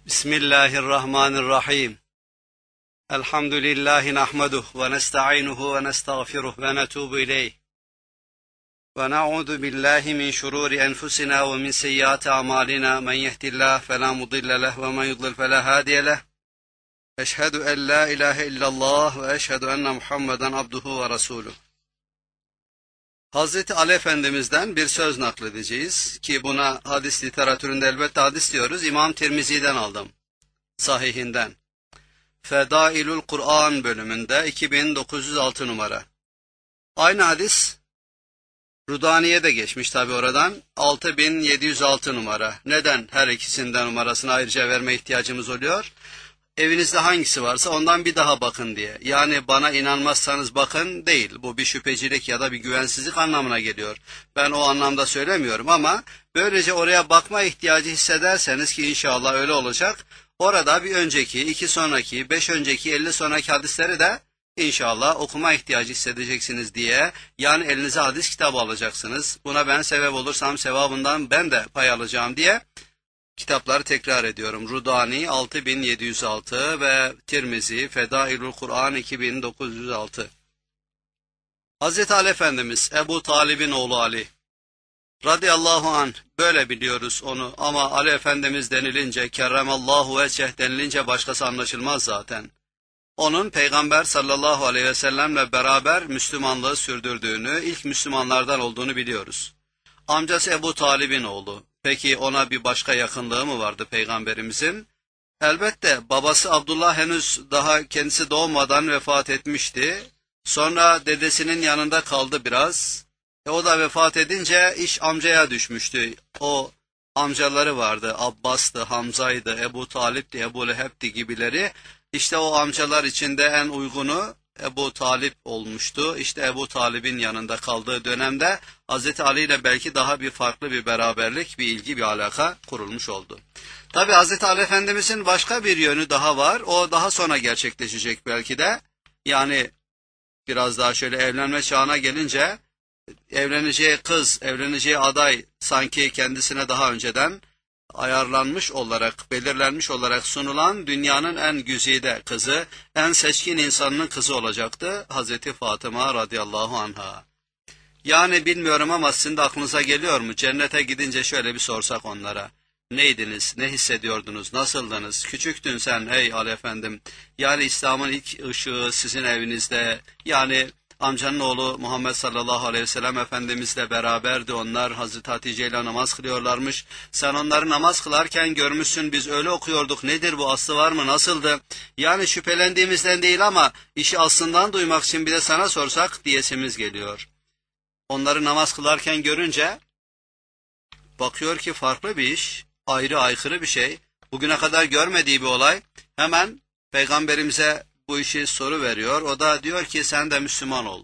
Bismillahirrahmanirrahim. Elhamdülillahi nahmeduhu ve nestainuhu ve nestağfiruhu ve netubu ileyh. Ve na'udu billahi min şururi enfusina ve min seyyiati amalina. Men yehdillah fela mudille leh ve men yudlil fela hadiye leh. Eşhedü en la ilahe illallah ve eşhedü enne Muhammeden abduhu ve resuluh. Hazreti Ali Efendimiz'den bir söz nakledeceğiz ki buna hadis literatüründe elbette hadis diyoruz. İmam Tirmizi'den aldım, sahihinden. Fedailul Kur'an bölümünde 2906 numara. Aynı hadis Rudani'ye de geçmiş tabi oradan 6706 numara. Neden her ikisinden numarasını ayrıca verme ihtiyacımız oluyor? Evinizde hangisi varsa ondan bir daha bakın diye. Yani bana inanmazsanız bakın değil. Bu bir şüphecilik ya da bir güvensizlik anlamına geliyor. Ben o anlamda söylemiyorum ama böylece oraya bakma ihtiyacı hissederseniz ki inşallah öyle olacak. Orada bir önceki, 2 sonraki, 5 önceki, 50 sonraki hadisleri de inşallah okuma ihtiyacı hissedeceksiniz diye. Yani elinize hadis kitabı alacaksınız. Buna ben sebep olursam sevabından ben de pay alacağım diye. Kitapları tekrar ediyorum. Rudani 6706 ve Tirmizi Fedailul Kur'an 2906. Hazreti Ali Efendimiz Ebu Talib'in oğlu Ali radıyallahu anh, böyle biliyoruz onu ama Ali Efendimiz denilince, kerremallahu veceh denilince başkası anlaşılmaz zaten. Onun Peygamber sallallahu aleyhi ve sellemle beraber Müslümanlığı sürdürdüğünü, ilk Müslümanlardan olduğunu biliyoruz. Amcası Ebu Talib'in oğlu. Peki ona bir başka yakınlığı mı vardı Peygamberimizin? Elbette babası Abdullah henüz daha kendisi doğmadan vefat etmişti. Sonra dedesinin yanında kaldı biraz. O da vefat edince iş amcaya düşmüştü. O amcaları vardı. Abbas'tı, Hamza'ydı, Ebu Talip'ti, Ebu Leheb'ti gibileri. İşte o amcalar içinde en uygunu Ebu Talip olmuştu. İşte Ebu Talib'in yanında kaldığı dönemde Hazreti Ali ile belki daha bir farklı bir beraberlik, bir ilgi, bir alaka kurulmuş oldu. Tabi Hazreti Ali Efendimizin başka bir yönü daha var. O daha sonra gerçekleşecek belki de. Yani biraz daha şöyle evlenme çağına gelince evleneceği kız, evleneceği aday sanki kendisine daha önceden ayarlanmış olarak, belirlenmiş olarak sunulan dünyanın en güzide kızı, en seçkin insanının kızı olacaktı Hazreti Fatıma radıyallahu anha. Yani bilmiyorum ama sizin de aklınıza geliyor mu? Cennete gidince şöyle bir sorsak onlara. Neydiniz, ne hissediyordunuz, nasıldınız? Küçüktün sen ey Ali Efendim. Yani İslam'ın ilk ışığı sizin evinizde, yani amcanın oğlu Muhammed sallallahu aleyhi ve sellem Efendimizle beraberdi onlar. Hazreti Hatice ile namaz kılıyorlarmış. Sen onları namaz kılarken görmüşsün, biz öyle okuyorduk. Nedir bu, aslı var mı, nasıldı? Yani şüphelendiğimizden değil ama işi aslından duymak için bir de sana sorsak diyesimiz geliyor. Onları namaz kılarken görünce bakıyor ki farklı bir iş, ayrı aykırı bir şey. Bugüne kadar görmediği bir olay. Hemen Peygamberimize bu işi soru veriyor. O da diyor ki sen de Müslüman ol.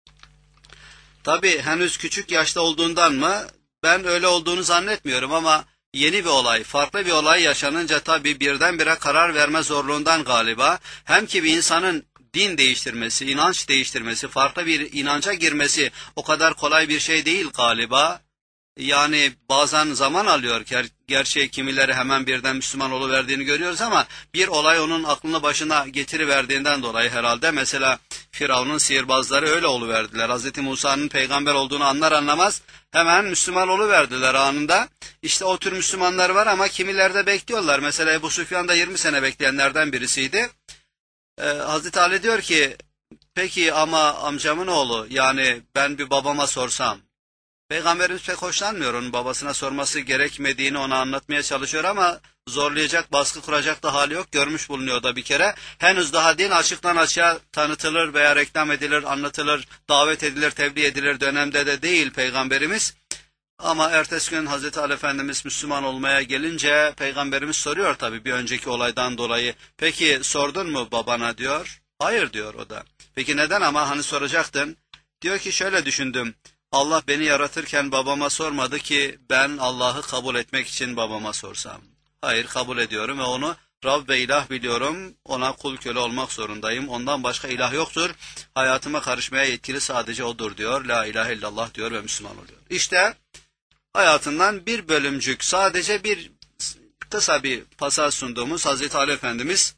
Tabi henüz küçük yaşta olduğundan mı? Ben öyle olduğunu zannetmiyorum ama yeni bir olay, farklı bir olay yaşanınca tabi birdenbire karar verme zorluğundan galiba. Hem ki bir insanın din değiştirmesi, inanç değiştirmesi, farklı bir inanca girmesi o kadar kolay bir şey değil galiba. Yani bazen zaman alıyor. Gerçi kimileri hemen birden Müslüman oluverdiğini görüyoruz ama bir olay onun aklını başına getiriverdiğinden dolayı herhalde. Mesela Firavun'un sihirbazları öyle oluverdiler. Hazreti Musa'nın peygamber olduğunu anlar anlamaz hemen Müslüman oluverdiler anında. İşte o tür Müslümanlar var ama kimileri de bekliyorlar. Mesela Ebu Süfyan da 20 sene bekleyenlerden birisiydi. Hazreti Ali diyor ki peki ama amcamın oğlu, yani ben bir babama sorsam. Peygamberimiz pek hoşlanmıyor onun babasına sorması gerekmediğini ona anlatmaya çalışıyor ama zorlayacak, baskı kuracak da hali yok. Görmüş bulunuyor da bir kere. Henüz daha din açıktan açığa tanıtılır veya reklam edilir, anlatılır, davet edilir, tebliğ edilir dönemde de değil Peygamberimiz. Ama ertesi gün Hazreti Ali Efendimiz Müslüman olmaya gelince Peygamberimiz soruyor tabii bir önceki olaydan dolayı. Peki sordun mu babana diyor. Hayır diyor o da. Peki neden ama, hani soracaktın? Diyor ki şöyle düşündüm. Allah beni yaratırken babama sormadı ki ben Allah'ı kabul etmek için babama sorsam. Hayır, kabul ediyorum ve onu Rab ve ilah biliyorum. Ona kul köle olmak zorundayım. Ondan başka ilah yoktur. Hayatıma karışmaya yetkili sadece odur diyor. La ilahe illallah diyor ve Müslüman oluyor. İşte hayatından bir bölümcük, sadece bir kısa bir pasaj sunduğumuz Hazreti Ali Efendimiz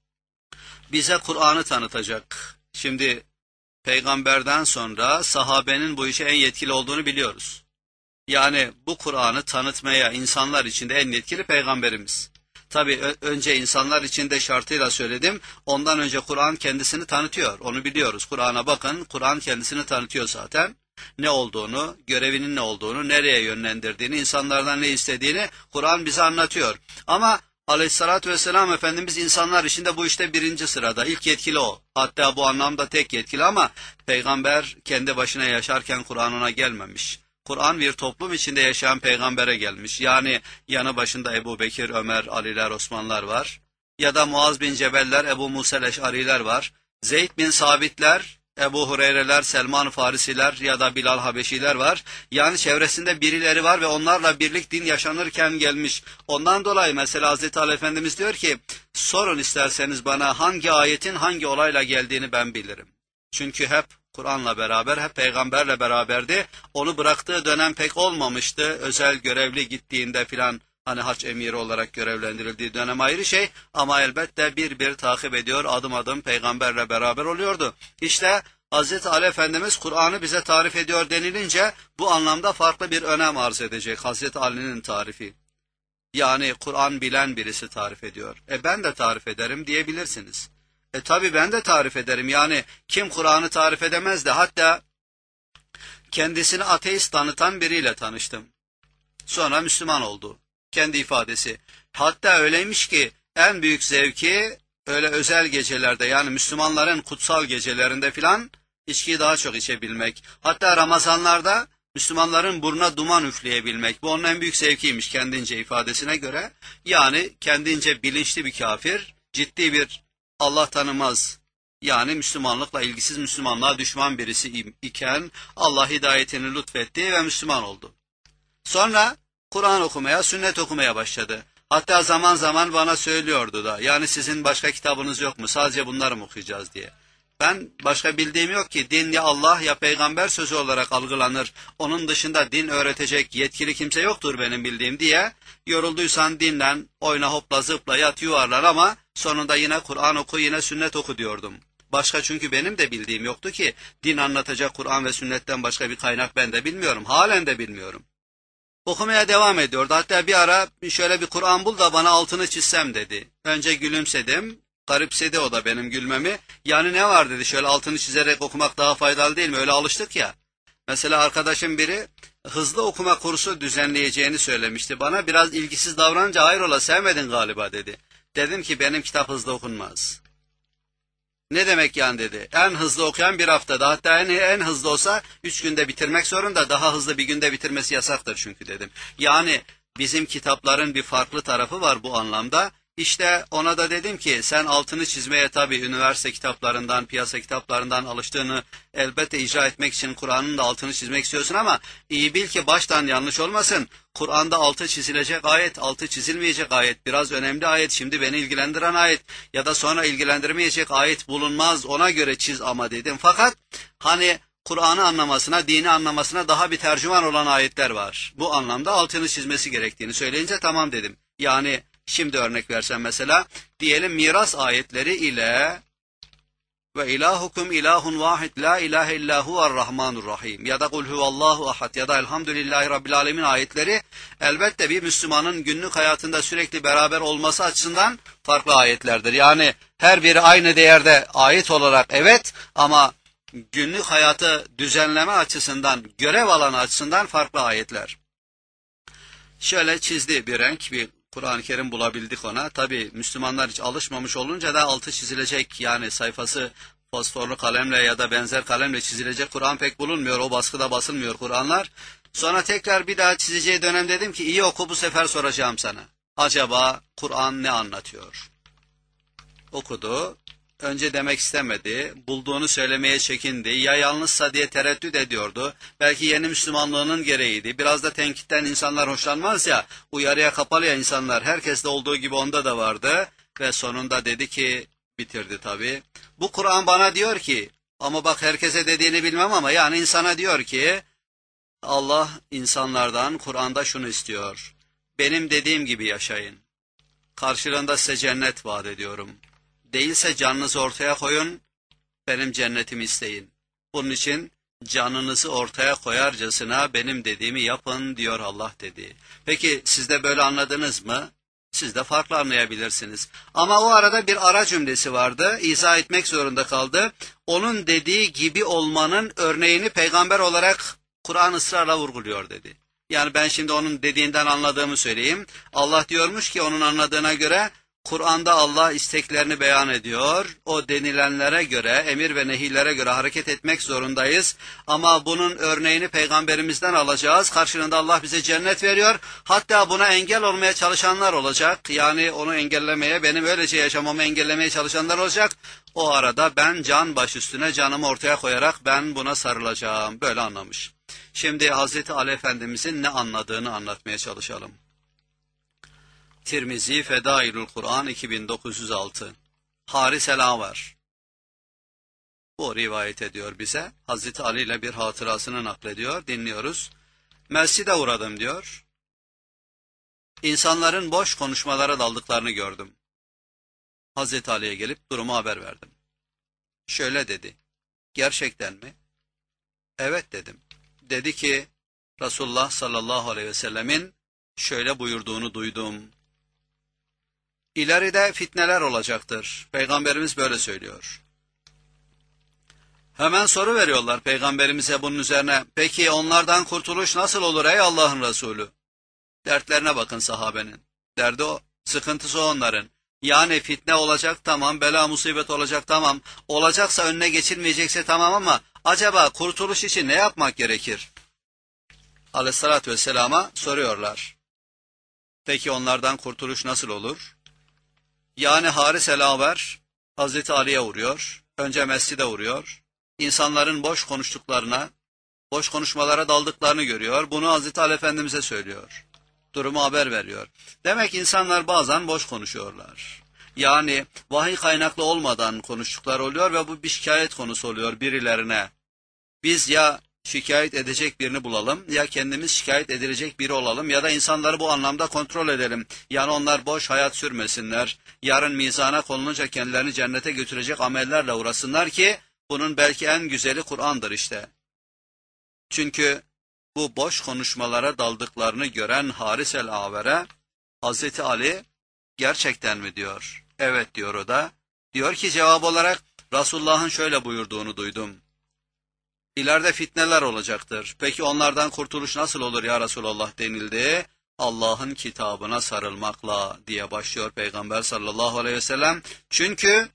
bize Kur'an'ı tanıtacak. Şimdi peygamberden sonra sahabenin bu işe en yetkili olduğunu biliyoruz. Yani bu Kur'an'ı tanıtmaya insanlar içinde en yetkili peygamberimiz. Tabii önce insanlar içinde şartıyla söyledim. Ondan önce Kur'an kendisini tanıtıyor. Onu biliyoruz. Kur'an'a bakın. Kur'an kendisini tanıtıyor zaten. Ne olduğunu, görevinin ne olduğunu, nereye yönlendirdiğini, insanlardan ne istediğini Kur'an bize anlatıyor. Ama Aleyhissalatü vesselam Efendimiz insanlar içinde bu işte birinci sırada. İlk yetkili o. Hatta bu anlamda tek yetkili ama peygamber kendi başına yaşarken Kur'an ona gelmemiş. Kur'an bir toplum içinde yaşayan peygambere gelmiş. Yani yanı başında Ebu Bekir, Ömer, Aliler, Osmanlar var. Ya da Muaz bin Cebeller, Ebu Musel Eş'ariler var. Zeyd bin Sabitler, Ebu Hureyreler, Selman Farisiler ya da Bilal Habeşiler var. Yani çevresinde birileri var ve onlarla birlik din yaşanırken gelmiş. Ondan dolayı mesela Hazreti Ali Efendimiz diyor ki, sorun isterseniz bana hangi ayetin hangi olayla geldiğini ben bilirim. Çünkü hep Kur'an'la beraber, hep peygamberle beraberdi. Onu bıraktığı dönem pek olmamıştı. Özel görevli gittiğinde filan, hani haç emiri olarak görevlendirildiği dönem ayrı şey. Ama elbette bir takip ediyor, adım adım peygamberle beraber oluyordu. İşte Hazreti Ali Efendimiz Kur'an'ı bize tarif ediyor denilince bu anlamda farklı bir önem arz edecek Hazreti Ali'nin tarifi. Yani Kur'an bilen birisi tarif ediyor. Ben de tarif ederim diyebilirsiniz. Tabi ben de tarif ederim. Yani kim Kur'an'ı tarif edemez de, hatta kendisini ateist tanıtan biriyle tanıştım. Sonra Müslüman oldu. Kendi ifadesi. Hatta öyleymiş ki en büyük zevki öyle özel gecelerde, yani Müslümanların kutsal gecelerinde filan içkiyi daha çok içebilmek. Hatta Ramazanlarda Müslümanların burnuna duman üfleyebilmek. Bu onun en büyük zevkiymiş kendince ifadesine göre. Yani kendince bilinçli bir kafir, ciddi bir Allah tanımaz, yani Müslümanlıkla ilgisiz, Müslümanlığa düşman birisi iken Allah hidayetini lütfetti ve Müslüman oldu. Sonra Kur'an okumaya, sünnet okumaya başladı. Hatta zaman zaman bana söylüyordu da, yani sizin başka kitabınız yok mu, sadece bunları mı okuyacağız diye. Ben başka bildiğim yok ki, din ya Allah ya peygamber sözü olarak algılanır. Onun dışında din öğretecek yetkili kimse yoktur benim bildiğim diye. Yorulduysan dinlen, oyna hopla zıpla yat yuvarlan ama sonunda yine Kur'an oku, yine sünnet oku diyordum. Başka, çünkü benim de bildiğim yoktu ki, din anlatacak Kur'an ve sünnetten başka bir kaynak ben de bilmiyorum. Halen de bilmiyorum. Okumaya devam ediyordu. Hatta bir ara şöyle bir Kur'an bul da bana altını çizsem dedi. Önce gülümsedim. Garipsedi o da benim gülmemi. Yani ne var dedi, şöyle altını çizerek okumak daha faydalı değil mi? Öyle alıştık ya. Mesela arkadaşım biri hızlı okuma kursu düzenleyeceğini söylemişti bana. Biraz ilgisiz davranınca hayrola sevmedin galiba dedi. Dedim ki benim kitap hızlı okunmaz. Ne demek yani dedi. En hızlı okuyan bir haftada, hatta en hızlı olsa 3 günde bitirmek zorunda, daha hızlı bir günde bitirmesi yasaktır çünkü dedim. Yani bizim kitapların bir farklı tarafı var bu anlamda. İşte ona da dedim ki sen altını çizmeye, tabii üniversite kitaplarından, piyasa kitaplarından alıştığını elbette icra etmek için Kur'an'ın da altını çizmek istiyorsun ama iyi bil ki baştan yanlış olmasın. Kur'an'da altı çizilecek ayet, altı çizilmeyecek ayet, biraz önemli ayet, şimdi beni ilgilendiren ayet ya da sonra ilgilendirmeyecek ayet bulunmaz, ona göre çiz ama dedim. Fakat hani Kur'an'ı anlamasına, dini anlamasına daha bir tercüman olan ayetler var. Bu anlamda altını çizmesi gerektiğini söyleyince tamam dedim. Yani şimdi örnek versem mesela, diyelim miras ayetleri ile ve ilahukum ilahun vahid la ilahe illa huve'r-rahmanur-rahim ya da kul huvallahu ahad ya da elhamdülillahi rabbil alemin ayetleri elbette bir Müslümanın günlük hayatında sürekli beraber olması açısından farklı ayetlerdir. Yani her biri aynı değerde ayet olarak evet, ama günlük hayatı düzenleme açısından, görev alanı açısından farklı ayetler. Şöyle çizdi bir renk, bir Kur'an-ı Kerim bulabildik ona. Tabi Müslümanlar hiç alışmamış olunca da altı çizilecek, yani sayfası fosforlu kalemle ya da benzer kalemle çizilecek Kur'an pek bulunmuyor. O baskıda basılmıyor Kur'anlar. Sonra tekrar bir daha çizeceği dönem dedim ki iyi oku, bu sefer soracağım sana. Acaba Kur'an ne anlatıyor? Okudu. Önce demek istemedi, bulduğunu söylemeye çekindi, ya yalnızsa diye tereddüt ediyordu, belki yeni Müslümanlığının gereğiydi, biraz da tenkitten insanlar hoşlanmaz ya, uyarıya kapalı ya insanlar, herkeste olduğu gibi onda da vardı ve sonunda dedi ki, bitirdi tabii, bu Kur'an bana diyor ki, ama bak herkese dediğini bilmem ama yani insana diyor ki, Allah insanlardan Kur'an'da şunu istiyor, benim dediğim gibi yaşayın. karşılığında size cennet vaat ediyorum. Değilse canınızı ortaya koyun, benim cennetimi isteyin. Bunun için canınızı ortaya koyarcasına benim dediğimi yapın diyor Allah dedi. Peki siz de böyle anladınız mı? Siz de farklı anlayabilirsiniz. Ama o arada bir ara cümlesi vardı. İzah etmek zorunda kaldı. Onun dediği gibi olmanın örneğini peygamber olarak Kur'an ısrarla vurguluyor dedi. Yani ben şimdi onun dediğinden anladığımı söyleyeyim. Allah diyormuş ki onun anladığına göre Kur'an'da Allah isteklerini beyan ediyor. O denilenlere göre, emir ve nehirlere göre hareket etmek zorundayız. Ama bunun örneğini peygamberimizden alacağız. Karşılığında Allah bize cennet veriyor. Hatta buna engel olmaya çalışanlar olacak. Yani onu engellemeye, benim öylece yaşamamı engellemeye çalışanlar olacak. O arada ben can baş üstüne canımı ortaya koyarak ben buna sarılacağım. Böyle anlamış. Şimdi Hazreti Ali Efendimizin ne anladığını anlatmaya çalışalım. Tirmizi Fedailül Kur'an 2906. Haris el-Avar bu rivayet ediyor bize. Hazreti Ali ile bir hatırasını naklediyor. Dinliyoruz. Mescide uğradım diyor. İnsanların boş konuşmalara daldıklarını gördüm. Hazreti Ali'ye gelip durumu haber verdim. Şöyle dedi. Gerçekten mi? Evet dedim. Dedi ki Resulullah sallallahu aleyhi ve sellemin şöyle buyurduğunu duydum. İleride fitneler olacaktır. Peygamberimiz böyle söylüyor. Hemen soru veriyorlar Peygamberimize bunun üzerine. Peki onlardan kurtuluş nasıl olur ey Allah'ın Resulü? Dertlerine bakın sahabenin. Derdi o, sıkıntısı onların. Yani fitne olacak tamam, bela musibet olacak tamam. Olacaksa önüne geçilmeyecekse tamam ama acaba kurtuluş için ne yapmak gerekir? Aleyhissalatü vesselama soruyorlar. Peki onlardan kurtuluş nasıl olur? Yani Haris el-Avar Hazreti Ali'ye uğruyor. Önce mescide uğruyor. İnsanların boş konuştuklarına, boş konuşmalara daldıklarını görüyor. Bunu Hazreti Ali Efendimiz'e söylüyor. Durumu haber veriyor. Demek insanlar bazen boş konuşuyorlar. Yani vahiy kaynaklı olmadan konuştuklar oluyor ve bu bir şikayet konusu oluyor birilerine. Biz ya şikayet edecek birini bulalım ya kendimiz şikayet edilecek biri olalım ya da insanları bu anlamda kontrol edelim. Yani onlar boş hayat sürmesinler. Yarın mizana konulunca kendilerini cennete götürecek amellerle uğrasınlar ki bunun belki en güzeli Kur'an'dır işte. Çünkü bu boş konuşmalara daldıklarını gören Haris el-Aver'e Hazreti Ali gerçekten mi diyor? Evet diyor o da. Diyor ki cevap olarak Resulullah'ın şöyle buyurduğunu duydum. İleride fitneler olacaktır. Peki onlardan kurtuluş nasıl olur ya Resulallah denildi. Allah'ın kitabına sarılmakla diye başlıyor Peygamber sallallahu aleyhi ve sellem. Çünkü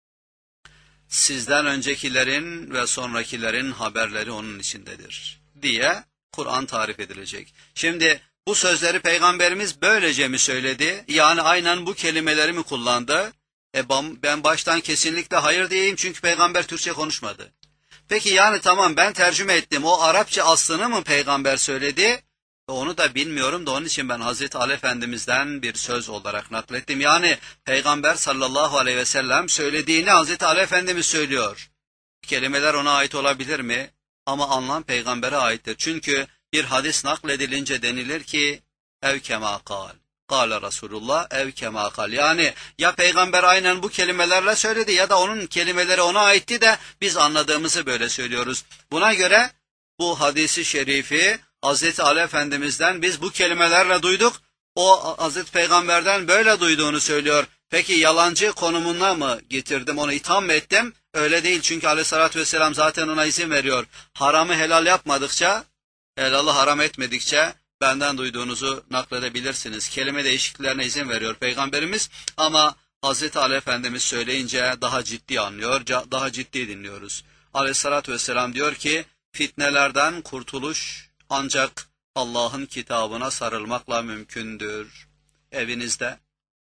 sizden öncekilerin ve sonrakilerin haberleri onun içindedir diye Kur'an tarif edilecek. Şimdi bu sözleri Peygamberimiz böylece mi söyledi? Yani aynen bu kelimeleri mi kullandı? Ben baştan kesinlikle hayır diyeyim çünkü Peygamber Türkçe konuşmadı. Peki yani tamam ben tercüme ettim. O Arapça aslını mı Peygamber söyledi? Onu da bilmiyorum da onun için ben Hazreti Ali Efendimiz'den bir söz olarak naklettim. Yani Peygamber sallallahu aleyhi ve sellem söylediğini Hazreti Ali Efendimiz söylüyor. Kelimeler ona ait olabilir mi? Ama anlam Peygamber'e aittir. Çünkü bir hadis nakledilince denilir ki ev kema kal. Kâle Resulullah ev kema kal. Yani ya Peygamber aynen bu kelimelerle söyledi ya da onun kelimeleri ona aitti de biz anladığımızı böyle söylüyoruz. Buna göre bu hadisi şerifi Hazreti Ali Efendimiz'den biz bu kelimelerle duyduk. O Hazreti Peygamber'den böyle duyduğunu söylüyor. Peki yalancı konumuna mı getirdim, onu itham mı ettim? Öyle değil çünkü Aleyhisselatü Vesselam zaten ona izin veriyor. Haramı helal yapmadıkça, helalı haram etmedikçe benden duyduğunuzu nakledebilirsiniz. Kelime değişikliklerine izin veriyor Peygamberimiz ama Hazreti Ali Efendimiz söyleyince daha ciddi anlıyor, daha ciddi dinliyoruz. Aleyhisselatü Vesselam diyor ki fitnelerden kurtuluş ancak Allah'ın kitabına sarılmakla mümkündür. Evinizde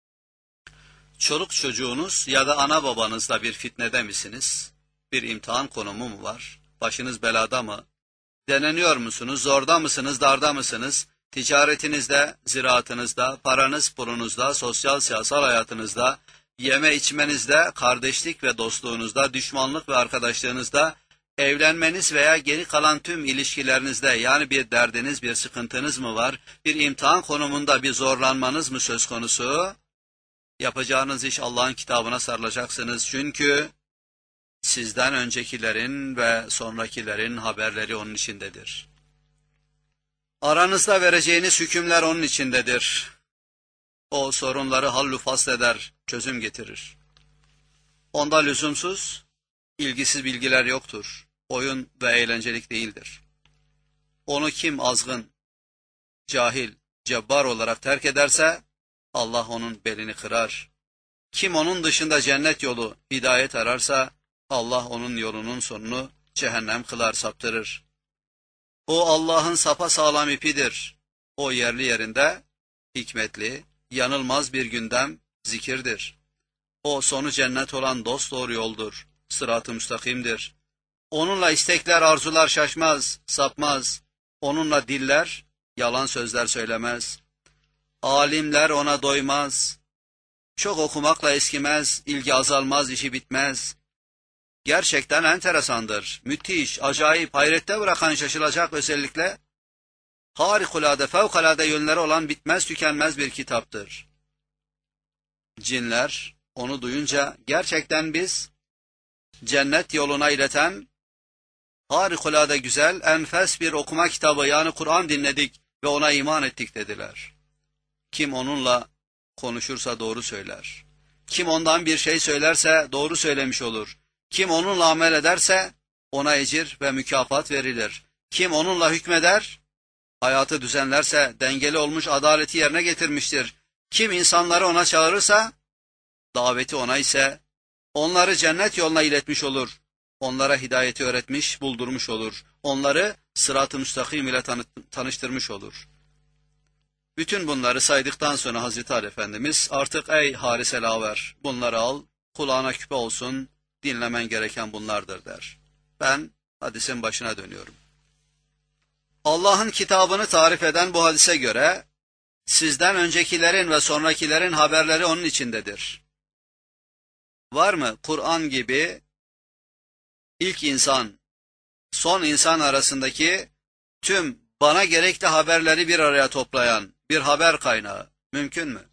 çoluk çocuğunuz ya da ana babanızla bir fitnede misiniz? Bir imtihan konumu mu var? Başınız belada mı? Deneniyor musunuz? Zorda mısınız? Darda mısınız? Ticaretinizde, ziraatınızda, paranız pulunuzda, sosyal siyasal hayatınızda, yeme içmenizde, kardeşlik ve dostluğunuzda, düşmanlık ve arkadaşlığınızda, evlenmeniz veya geri kalan tüm ilişkilerinizde yani bir derdiniz, bir sıkıntınız mı var? Bir imtihan konumunda bir zorlanmanız mı söz konusu? Yapacağınız iş Allah'ın kitabına sarılacaksınız. Çünkü sizden öncekilerin ve sonrakilerin haberleri onun içindedir. Aranızda vereceğiniz hükümler onun içindedir. O sorunları hallü fasleder, çözüm getirir. Onda lüzumsuz, ilgisiz bilgiler yoktur. Oyun ve eğlencelik değildir. Onu kim azgın, cahil, cebbar olarak terk ederse, Allah onun belini kırar. Kim onun dışında cennet yolu, hidayet ararsa, Allah onun yolunun sonunu cehennem kılar, saptırır. O Allah'ın sapasağlam ipidir. O yerli yerinde, hikmetli, yanılmaz bir gündem, zikirdir. O sonu cennet olan dosdoğru yoldur, sırat-ı müstakimdir. Onunla istekler, arzular şaşmaz, sapmaz. Onunla diller, yalan sözler söylemez. Alimler ona doymaz. Çok okumakla eskimez, ilgi azalmaz, işi bitmez. Gerçekten enteresandır, müthiş, acayip, hayrette bırakan şaşılacak özellikle, harikulade, fevkalade yönleri olan bitmez tükenmez bir kitaptır. Cinler onu duyunca gerçekten biz cennet yoluna ileten harikulade güzel, enfes bir okuma kitabı yani Kur'an dinledik ve ona iman ettik dediler. Kim onunla konuşursa doğru söyler. Kim ondan bir şey söylerse doğru söylemiş olur. Kim onunla amel ederse ona ecir ve mükafat verilir. Kim onunla hükmeder, hayatı düzenlerse dengeli olmuş adaleti yerine getirmiştir. Kim insanları ona çağırırsa, daveti ona ise onları cennet yoluna iletmiş olur. Onlara hidayeti öğretmiş, buldurmuş olur. Onları sırat-ı müstakim ile tanıştırmış olur. Bütün bunları saydıktan sonra Hazreti Ali Efendimiz artık ey haris-el aver bunları al, kulağına küpe olsun, dinlemen gereken bunlardır der. Ben hadisin başına dönüyorum. Allah'ın kitabını tarif eden bu hadise göre sizden öncekilerin ve sonrakilerin haberleri onun içindedir. Var mı Kur'an gibi ilk insan, son insan arasındaki tüm bana gerekli haberleri bir araya toplayan bir haber kaynağı? Mümkün mü?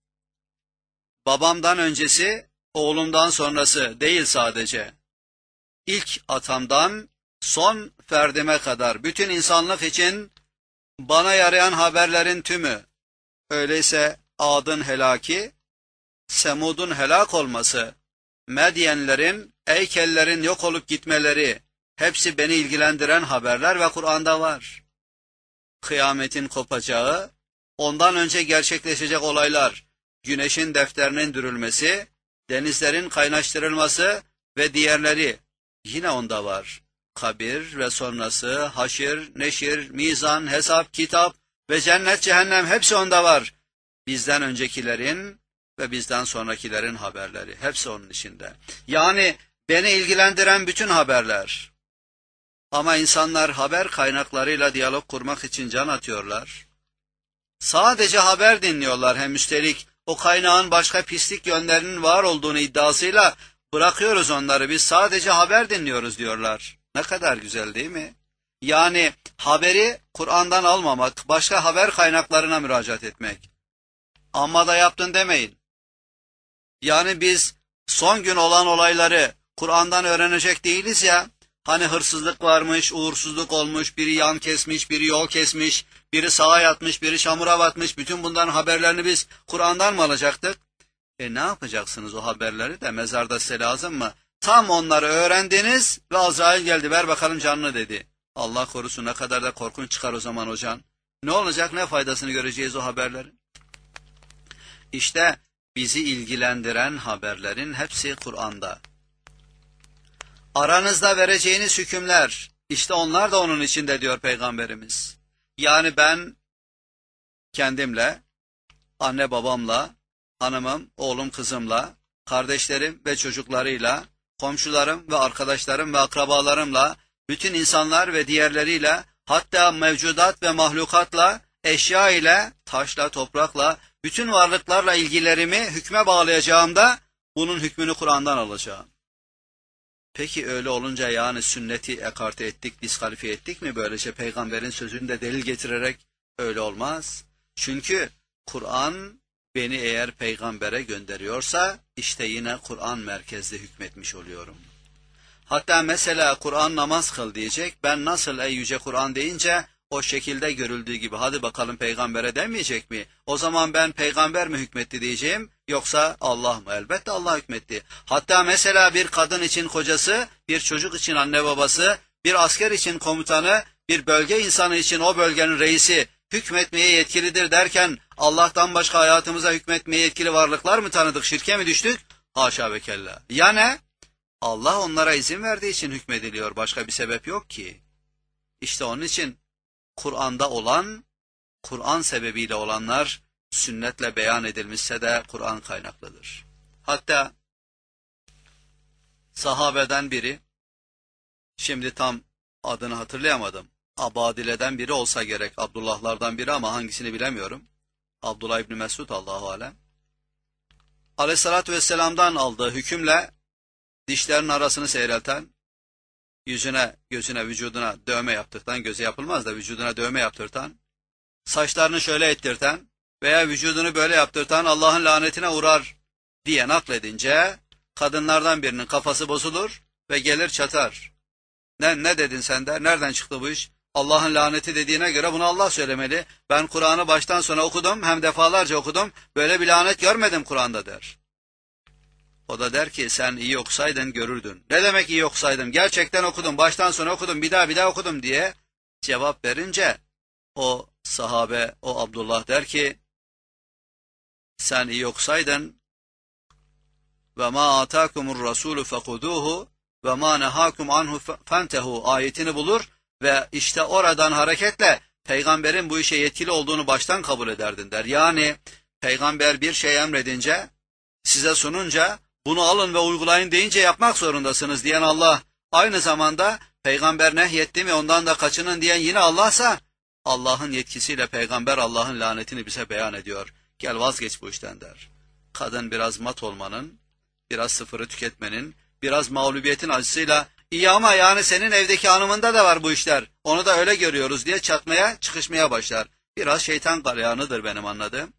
Babamdan öncesi, oğlumdan sonrası değil sadece. İlk atamdan son ferdime kadar bütün insanlık için bana yarayan haberlerin tümü. Öyleyse Ad'ın helaki, Semud'un helak olması, Medyenlerin, Eykellerin yok olup gitmeleri, hepsi beni ilgilendiren haberler ve Kur'an'da var. Kıyametin kopacağı, ondan önce gerçekleşecek olaylar, güneşin defterinin dürülmesi, denizlerin kaynaştırılması ve diğerleri yine onda var. Kabir ve sonrası, haşir, neşir, mizan, hesap, kitap ve cennet, cehennem hepsi onda var. Bizden öncekilerin ve bizden sonrakilerin haberleri hepsi onun içinde. Yani beni ilgilendiren bütün haberler. Ama insanlar haber kaynaklarıyla diyalog kurmak için can atıyorlar. Sadece haber dinliyorlar hem üstelik o kaynağın başka pislik yönlerinin var olduğunu iddiasıyla bırakıyoruz onları, biz sadece haber dinliyoruz diyorlar. Ne kadar güzel değil mi? Yani haberi Kur'an'dan almamak, başka haber kaynaklarına müracaat etmek. Amma da yaptın demeyin. Yani biz son gün olan olayları Kur'an'dan öğrenecek değiliz ya. Hani hırsızlık varmış, uğursuzluk olmuş, biri yan kesmiş, biri yol kesmiş, biri sağa yatmış, biri çamura batmış. Bütün bunların haberlerini biz Kur'an'dan mı alacaktık? Ne yapacaksınız o haberleri de, mezarda size lazım mı? Tam onları öğrendiniz ve Azrail geldi, ver bakalım canını dedi. Allah korusun, ne kadar da korkunç çıkar o zaman o can. Ne olacak, ne faydasını göreceğiz o haberlerin? İşte bizi ilgilendiren haberlerin hepsi Kur'an'da. Aranızda vereceğiniz hükümler, işte onlar da onun içinde diyor Peygamberimiz. Yani ben kendimle, anne babamla, hanımım, oğlum, kızımla, kardeşlerim ve çocuklarıyla, komşularım ve arkadaşlarım ve akrabalarımla, bütün insanlar ve diğerleriyle, hatta mevcudat ve mahlukatla, eşya ile, taşla, toprakla, bütün varlıklarla ilgilerimi hükme bağlayacağımda bunun hükmünü Kur'an'dan alacağım. Peki öyle olunca yani sünneti ekarte ettik, diskalifiye ettik mi böylece peygamberin sözünü de delil getirerek? Öyle olmaz. Çünkü Kur'an beni eğer peygambere gönderiyorsa işte yine Kur'an merkezli hükmetmiş oluyorum. Hatta mesela Kur'an namaz kıl diyecek. Ben nasıl ey yüce Kur'an deyince o şekilde görüldüğü gibi hadi bakalım peygambere demeyecek mi? O zaman ben peygamber mi hükmetti diyeceğim yoksa Allah mı? Elbette Allah hükmetti. Hatta mesela bir kadın için kocası, bir çocuk için anne babası, bir asker için komutanı, bir bölge insanı için o bölgenin reisi hükmetmeye yetkilidir derken Allah'tan başka hayatımıza hükmetmeye yetkili varlıklar mı tanıdık? Şirke mi düştük? Haşa ve kella. Ya ne? Allah onlara izin verdiği için hükmediliyor. Başka bir sebep yok ki. İşte onun için Kur'an'da olan, Kur'an sebebiyle olanlar sünnetle beyan edilmişse de Kur'an kaynaklıdır. Hatta sahabeden biri, şimdi tam adını hatırlayamadım, Abadile'den biri olsa gerek, Abdullahlardan biri ama hangisini bilemiyorum. Abdullah İbni Mesud Allahu alem. Aleyhissalatü vesselam'dan aldığı hükümle dişlerin arasını seyrelten, yüzüne, gözüne, vücuduna dövme yaptırtan, göze yapılmaz da vücuduna dövme yaptırtan, saçlarını şöyle ettirten veya vücudunu böyle yaptırtan Allah'ın lanetine uğrar diye nakledince kadınlardan birinin kafası bozulur ve gelir çatar. Ne dedin sen der, nereden çıktı bu iş? Allah'ın laneti dediğine göre bunu Allah söylemeli. Ben Kur'an'ı baştan sona okudum, hem defalarca okudum, böyle bir lanet görmedim Kur'an'da der. O da der ki sen iyi okusaydın görürdün. Ne demek iyi okusaydım? Gerçekten okudum, baştan sona okudum, bir daha okudum diye cevap verince o sahabe, o Abdullah der ki sen iyi okusaydın ve ma atakumur rasulü fekuduhu ve ma nehakum anhu fentehu ayetini bulur ve işte oradan hareketle peygamberin bu işe yetkili olduğunu baştan kabul ederdin der. Yani peygamber bir şey emredince, size sununca bunu alın ve uygulayın deyince yapmak zorundasınız diyen Allah, aynı zamanda peygamber nehyetti mi ondan da kaçının diyen yine Allah'sa, Allah'ın yetkisiyle peygamber Allah'ın lanetini bize beyan ediyor. Gel vazgeç bu işten der. Kadın biraz mat olmanın, biraz sıfırı tüketmenin, biraz mağlubiyetin acısıyla iyi ama yani senin evdeki hanımında da var bu işler, onu da öyle görüyoruz diye çıkışmaya başlar. Biraz şeytan galyanıdır benim anladığım.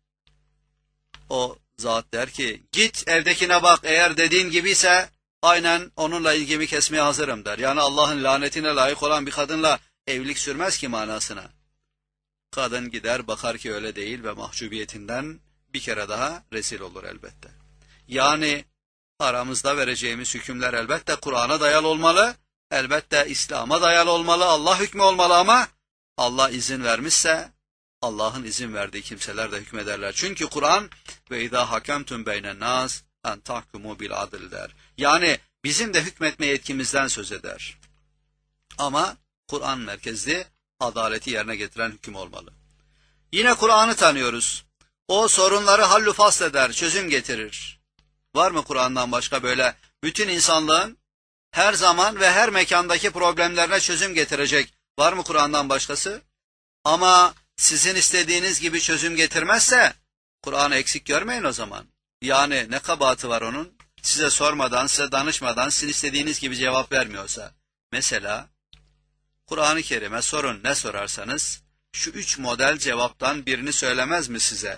O zat der ki git evdekine bak, eğer dediğin gibiyse aynen onunla ilgimi kesmeye hazırım der. Yani Allah'ın lanetine layık olan bir kadınla evlilik sürmez ki manasına. Kadın gider bakar ki öyle değil ve mahcubiyetinden bir kere daha rezil olur elbette. Yani aramızda vereceğimiz hükümler elbette Kur'an'a dayalı olmalı, elbette İslam'a dayalı olmalı, Allah hükmü olmalı ama Allah izin vermişse Allah'ın izin verdiği kimseler de hükmederler. Çünkü Kur'an ve izâ hakemtum beynen nâs en tahkumu bil adl der. Yani bizim de hükmetme yetkimizden söz eder. Ama Kur'an merkezli, adaleti yerine getiren hüküm olmalı. Yine Kur'an'ı tanıyoruz. O sorunları hallü fasleder, çözüm getirir. Var mı Kur'an'dan başka böyle bütün insanlığın her zaman ve her mekandaki problemlerine çözüm getirecek? Var mı Kur'an'dan başkası? Ama sizin istediğiniz gibi çözüm getirmezse Kur'an'ı eksik görmeyin o zaman. Yani ne kabahati var onun? Size sormadan, size danışmadan sizin istediğiniz gibi cevap vermiyorsa. Mesela Kur'an-ı Kerim'e sorun, ne sorarsanız şu 3 model cevaptan birini söylemez mi size?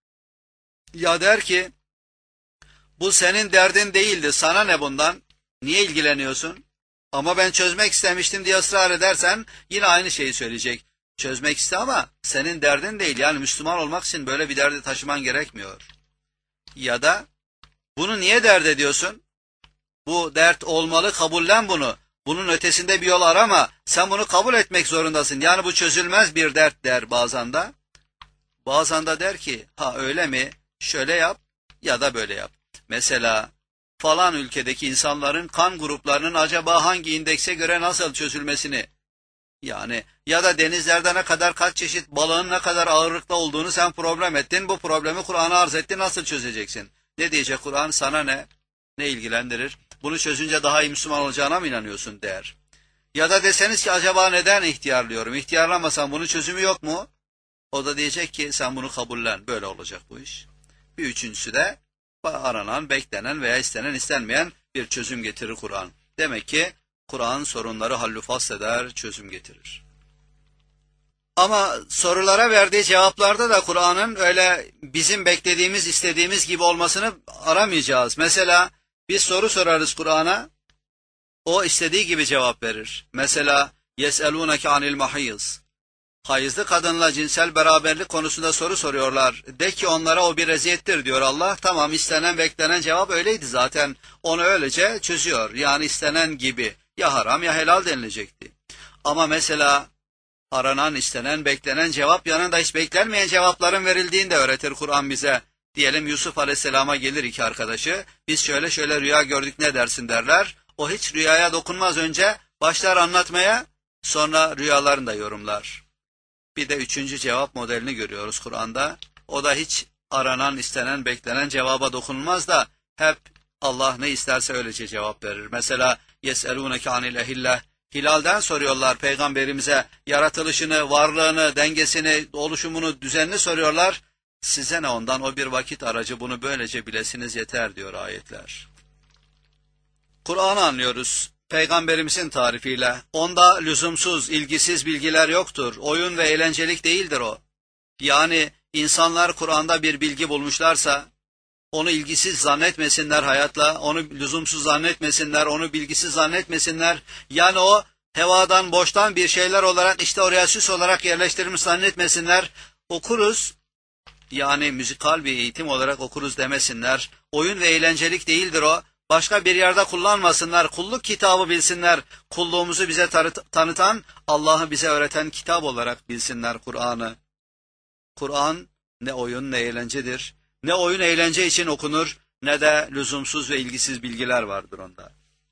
Ya der ki bu senin derdin değildi, sana ne bundan? Niye ilgileniyorsun? Ama ben çözmek istemiştim diye ısrar edersen yine aynı şeyi söyleyecek. Çözmek iste ama senin derdin değil. Yani Müslüman olmak için böyle bir derdi taşıman gerekmiyor. Ya da bunu niye dert ediyorsun? Bu dert olmalı, kabullen bunu. Bunun ötesinde bir yol arama. Sen bunu kabul etmek zorundasın. Yani bu çözülmez bir dert der bazen de. Bazen de der ki ha öyle mi? Şöyle yap ya da böyle yap. Mesela falan ülkedeki insanların kan gruplarının acaba hangi indekse göre nasıl çözülmesini, yani ya da denizlerde ne kadar kaç çeşit balığın ne kadar ağırlıkta olduğunu sen problem ettin, bu problemi Kur'an'a arz ettin, nasıl çözeceksin? Ne diyecek Kur'an? Sana ne ilgilendirir? Bunu çözünce daha iyi Müslüman olacağına mı inanıyorsun der. Ya da deseniz ki acaba neden ihtiyarlıyorum? İhtiyarlamasam bunun çözümü yok mu? O da diyecek ki sen bunu kabullen, böyle olacak bu iş. Bir üçüncüsü de aranan, beklenen veya istenen, istenmeyen bir çözüm getirir Kur'an. Demek ki Kur'an sorunları hallü fasleder, çözüm getirir. Ama sorulara verdiği cevaplarda da Kur'an'ın öyle bizim beklediğimiz, istediğimiz gibi olmasını aramayacağız. Mesela biz soru sorarız Kur'an'a, o istediği gibi cevap verir. Mesela يَسْأَلُونَكَ عَنِ الْمَحِيِّزِ Hayızlı kadınla cinsel beraberlik konusunda soru soruyorlar. De ki onlara o bir eziyettir diyor Allah. Tamam, istenen beklenen cevap öyleydi zaten. Onu öylece çözüyor. Yani istenen gibi ya haram ya helal denilecekti. Ama mesela aranan, istenen, beklenen cevap yanında hiç beklenmeyen cevapların verildiğini de öğretir Kur'an bize. Diyelim Yusuf Aleyhisselam'a gelir iki arkadaşı. Biz şöyle şöyle rüya gördük, ne dersin derler. O hiç rüyaya dokunmaz, önce başlar anlatmaya, sonra rüyalarını da yorumlar. Bir de üçüncü cevap modelini görüyoruz Kur'an'da. O da hiç aranan, istenen, beklenen cevaba dokunulmaz da hep Allah ne isterse öylece cevap verir. Mesela يَسْأَلُونَكَ عَنِ الْاَهِلَّةِ Hilalden soruyorlar Peygamberimize, yaratılışını, varlığını, dengesini, oluşumunu, düzenini soruyorlar. Size ne ondan, o bir vakit aracı, bunu böylece bilesiniz yeter diyor ayetler. Kur'an'ı anlıyoruz Peygamberimizin tarifiyle. Onda lüzumsuz, ilgisiz bilgiler yoktur. Oyun ve eğlencelik değildir o. Yani insanlar Kur'an'da bir bilgi bulmuşlarsa, onu ilgisiz zannetmesinler hayatla, onu lüzumsuz zannetmesinler, onu bilgisiz zannetmesinler. Yani o hevadan, boştan bir şeyler olarak işte oraya süs olarak yerleştirilmiş zannetmesinler. Okuruz, yani müzikal bir eğitim olarak okuruz demesinler. Oyun ve eğlencelik değildir o. Başka bir yerde kullanmasınlar. Kulluk kitabı bilsinler. Kulluğumuzu bize tanıtan, Allah'ı bize öğreten kitap olarak bilsinler Kur'an'ı. Kur'an ne oyun ne eğlencedir. Ne oyun eğlence için okunur, ne de lüzumsuz ve ilgisiz bilgiler vardır onda.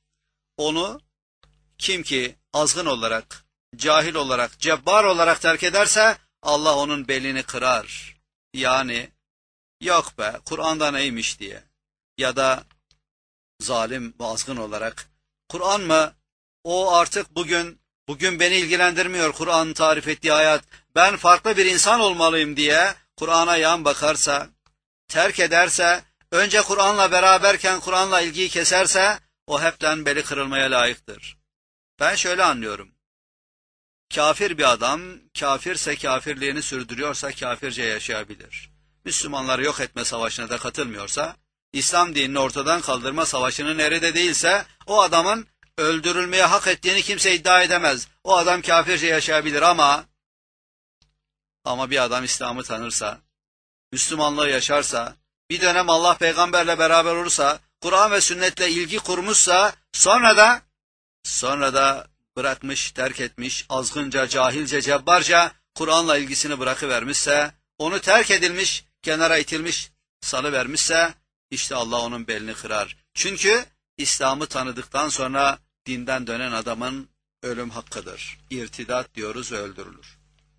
Onu kim ki azgın olarak, cahil olarak, cebbar olarak terk ederse Allah onun belini kırar. Yani yok be Kur'an'da neymiş diye, ya da zalim ve azgın olarak Kur'an mı? O artık bugün beni ilgilendirmiyor Kur'an'ın tarif ettiği hayat. Ben farklı bir insan olmalıyım diye Kur'an'a yan bakarsa, terk ederse, önce Kur'an'la beraberken Kur'an'la ilgiyi keserse, o hepten beli kırılmaya layıktır. Ben şöyle anlıyorum. Kafir bir adam, kafirse kafirliğini sürdürüyorsa kafirce yaşayabilir. Müslümanları yok etme savaşına da katılmıyorsa, İslam dinini ortadan kaldırma savaşının eride değilse, o adamın öldürülmeye hak ettiğini kimse iddia edemez. O adam kafirce yaşayabilir ama bir adam İslam'ı tanırsa, Müslümanlığı yaşarsa, bir dönem Allah peygamberle beraber olursa, Kur'an ve sünnetle ilgi kurmuşsa, sonra da bırakmış, terk etmiş, azgınca, cahilce, cebbarca Kur'an'la ilgisini bırakıvermişse, onu terk edilmiş, kenara itilmiş, salıvermişse, işte Allah onun belini kırar. Çünkü İslam'ı tanıdıktan sonra dinden dönen adamın ölüm hakkıdır. İrtidat diyoruz ve öldürülür.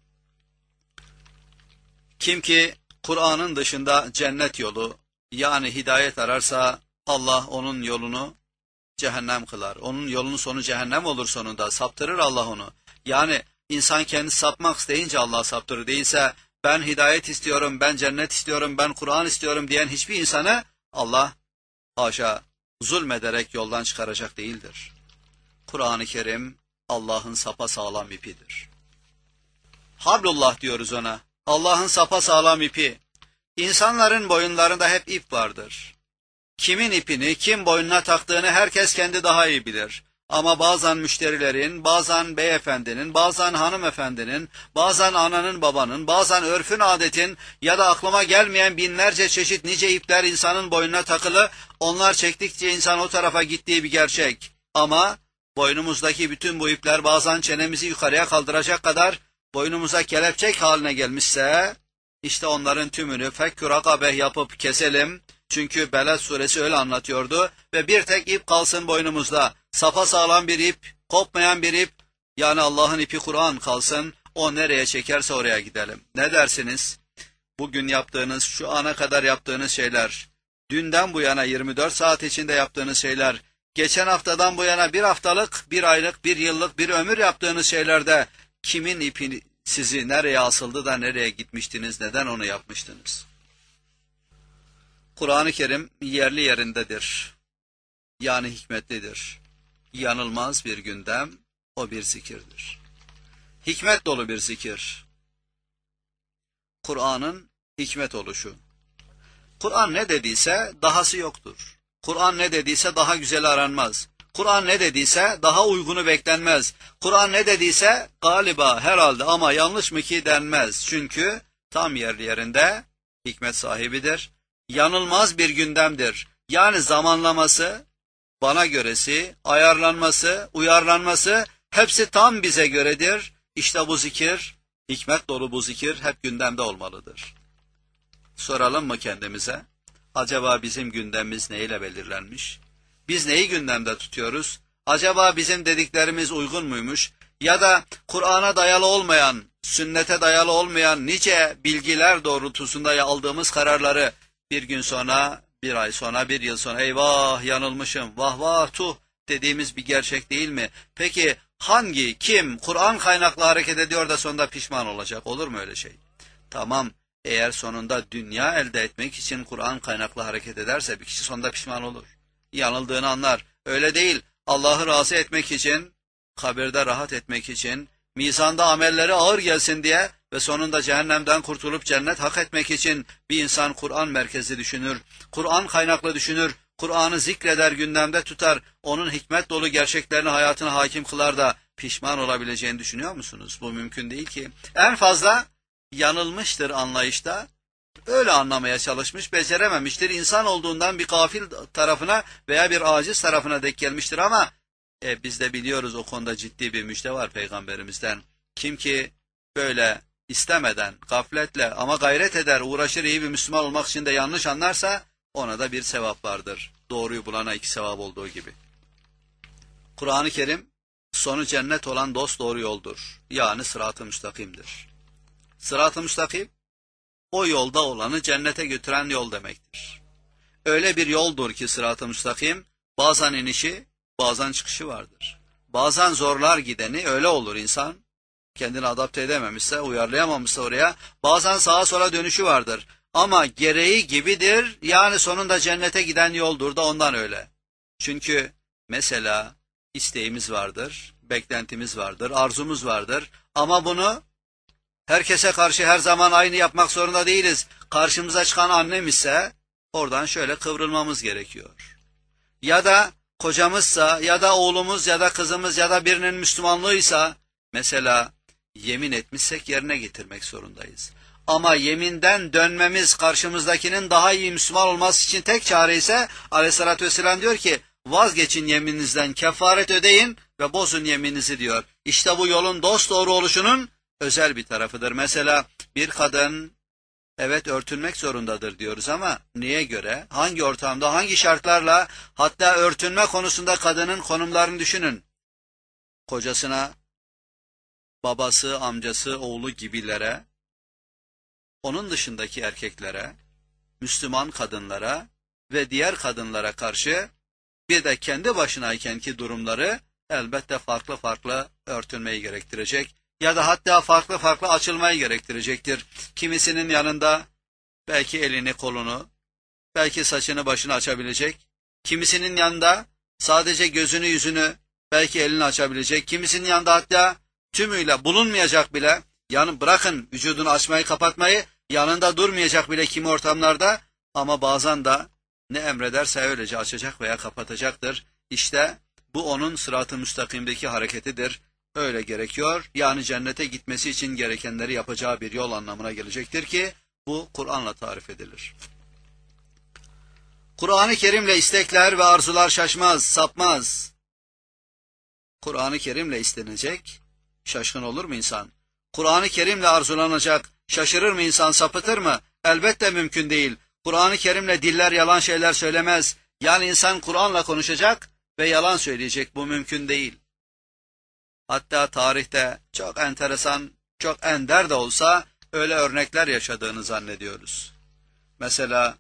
Kim ki Kur'an'ın dışında cennet yolu, yani hidayet ararsa, Allah onun yolunu cehennem kılar. Onun yolunun sonu cehennem olur sonunda. Saptırır Allah onu. Yani insan kendi sapmak isteyince Allah saptırır. Değilse ben hidayet istiyorum, ben cennet istiyorum, ben Kur'an istiyorum diyen hiçbir insanı Allah haşa zulmederek yoldan çıkaracak değildir. Kur'an-ı Kerim Allah'ın sapasağlam ipidir. Hablullah diyoruz ona. Allah'ın sapasağlam ipi. İnsanların boyunlarında hep ip vardır. Kimin ipini, kim boynuna taktığını herkes kendi daha iyi bilir. Ama bazen müşterilerin, bazen beyefendinin, bazen hanımefendinin, bazen ananın babanın, bazen örfün adetin ya da aklıma gelmeyen binlerce çeşit nice ipler insanın boynuna takılı, onlar çektikçe insan o tarafa gittiği bir gerçek. Ama boynumuzdaki bütün bu ipler bazen çenemizi yukarıya kaldıracak kadar boynumuza kelepçek haline gelmişse, işte onların tümünü fekkü rakabeh yapıp keselim. Çünkü Beled suresi öyle anlatıyordu ve bir tek ip kalsın boynumuzda. Sapasağlam bir ip, kopmayan bir ip, yani Allah'ın ipi Kur'an kalsın. O nereye çekerse oraya gidelim. Ne dersiniz? Bugün yaptığınız, şu ana kadar yaptığınız şeyler, dünden bu yana 24 saat içinde yaptığınız şeyler, geçen haftadan bu yana bir haftalık, bir aylık, bir yıllık, bir ömür yaptığınız şeylerde kimin ipi sizi nereye asıldı da nereye gitmiştiniz, neden onu yapmıştınız? Kur'an-ı Kerim yerli yerindedir. Yani hikmetlidir. Yanılmaz bir gündem, o bir zikirdir. Hikmet dolu bir zikir. Kur'an'ın hikmet oluşu. Kur'an ne dediyse dahası yoktur. Kur'an ne dediyse daha güzel aranmaz. Kur'an ne dediyse daha uygunu beklenmez. Kur'an ne dediyse galiba, herhalde ama yanlış mı ki denmez. Çünkü tam yerinde hikmet sahibidir. Yanılmaz bir gündemdir. Yani zamanlaması, bana göresi, ayarlanması, uyarlanması hepsi tam bize göredir. İşte bu zikir, hikmet dolu bu zikir hep gündemde olmalıdır. Soralım mı kendimize? Acaba bizim gündemimiz neyle belirlenmiş? Biz neyi gündemde tutuyoruz? Acaba bizim dediklerimiz uygun muymuş? Ya da Kur'an'a dayalı olmayan, sünnete dayalı olmayan nice bilgiler doğrultusunda aldığımız kararları bir gün sonra, bir ay sonra, bir yıl sonra eyvah yanılmışım, vah vah tuh dediğimiz bir gerçek değil mi? Peki hangi, kim Kur'an kaynaklı hareket ediyor da sonunda pişman olacak? Olur mu öyle şey? Tamam, eğer sonunda dünya elde etmek için Kur'an kaynaklı hareket ederse bir kişi sonunda pişman olur. Yanıldığını anlar. Öyle değil. Allah'ı razı etmek için, kabirde rahat etmek için, mizanda amelleri ağır gelsin diye ve sonunda cehennemden kurtulup cennet hak etmek için bir insan Kur'an merkezli düşünür, Kur'an kaynaklı düşünür, Kur'an'ı zikreder, gündemde tutar, onun hikmet dolu gerçeklerini hayatına hakim kılar da pişman olabileceğini düşünüyor musunuz? Bu mümkün değil ki. En fazla yanılmıştır anlayışta, öyle anlamaya çalışmış, becerememiştir. İnsan olduğundan bir gafil tarafına veya bir aciz tarafına denk gelmiştir ama biz de biliyoruz o konuda ciddi bir müjde var Peygamberimizden. Kim ki böyle istemeden, gafletle ama gayret eder, uğraşır iyi bir Müslüman olmak için de yanlış anlarsa ona da bir sevap vardır. Doğruyu bulana 2 sevap olduğu gibi. Kur'an-ı Kerim sonu cennet olan dosdoğru yoldur. Yani sırat-ı müstakimdir. Sırat-ı müstakim o yolda olanı cennete götüren yol demektir. Öyle bir yoldur ki sırat-ı müstakim bazen inişi, bazen çıkışı vardır. Bazen zorlar gideni, öyle olur insan. Kendini adapte edememişse, uyarlayamamışsa oraya, bazen sağa sola dönüşü vardır. Ama gereği gibidir, yani sonunda cennete giden yoldur da ondan öyle. Çünkü mesela isteğimiz vardır, beklentimiz vardır, arzumuz vardır ama bunu herkese karşı her zaman aynı yapmak zorunda değiliz. Karşımıza çıkan annem ise oradan şöyle kıvrılmamız gerekiyor. Ya da kocamızsa ya da oğlumuz ya da kızımız ya da birinin Müslümanlığıysa mesela yemin etmişsek yerine getirmek zorundayız. Ama yeminden dönmemiz karşımızdakinin daha iyi Müslüman olması için tek çare ise Aleyhisselatü Vesselam diyor ki vazgeçin yemininizden, kefaret ödeyin ve bozun yemininizi diyor. İşte bu yolun dosdoğru oluşunun özel bir tarafıdır. Mesela bir kadın evet örtünmek zorundadır diyoruz ama niye göre, hangi ortamda, hangi şartlarla, hatta örtünme konusunda kadının konumlarını düşünün. Kocasına, babası, amcası, oğlu gibilere, onun dışındaki erkeklere, Müslüman kadınlara ve diğer kadınlara karşı bir de kendi başınaykenki durumları elbette farklı farklı örtünmeyi gerektirecek. Ya da hatta farklı farklı açılmayı gerektirecektir. Kimisinin yanında belki elini kolunu, belki saçını başını açabilecek. Kimisinin yanında sadece gözünü yüzünü, belki elini açabilecek. Kimisinin yanında hatta tümüyle bulunmayacak bile, yani bırakın vücudunu açmayı kapatmayı, yanında durmayacak bile kimi ortamlarda ama bazen de ne emrederse öylece açacak veya kapatacaktır. İşte bu onun sırat-ı müstakimdeki hareketidir. Öyle gerekiyor. Yani cennete gitmesi için gerekenleri yapacağı bir yol anlamına gelecektir ki bu Kur'an'la tarif edilir. Kur'an-ı Kerim'le istekler ve arzular şaşmaz, sapmaz. Kur'an-ı Kerim'le istenecek, şaşkın olur mu insan? Kur'an-ı Kerim'le arzulanacak, şaşırır mı insan, sapıtır mı? Elbette mümkün değil. Kur'an-ı Kerim'le diller yalan şeyler söylemez. Yani insan Kur'an'la konuşacak ve yalan söyleyecek. Bu mümkün değil. Hatta tarihte çok enteresan, çok ender de olsa öyle örnekler yaşadığını zannediyoruz. Mesela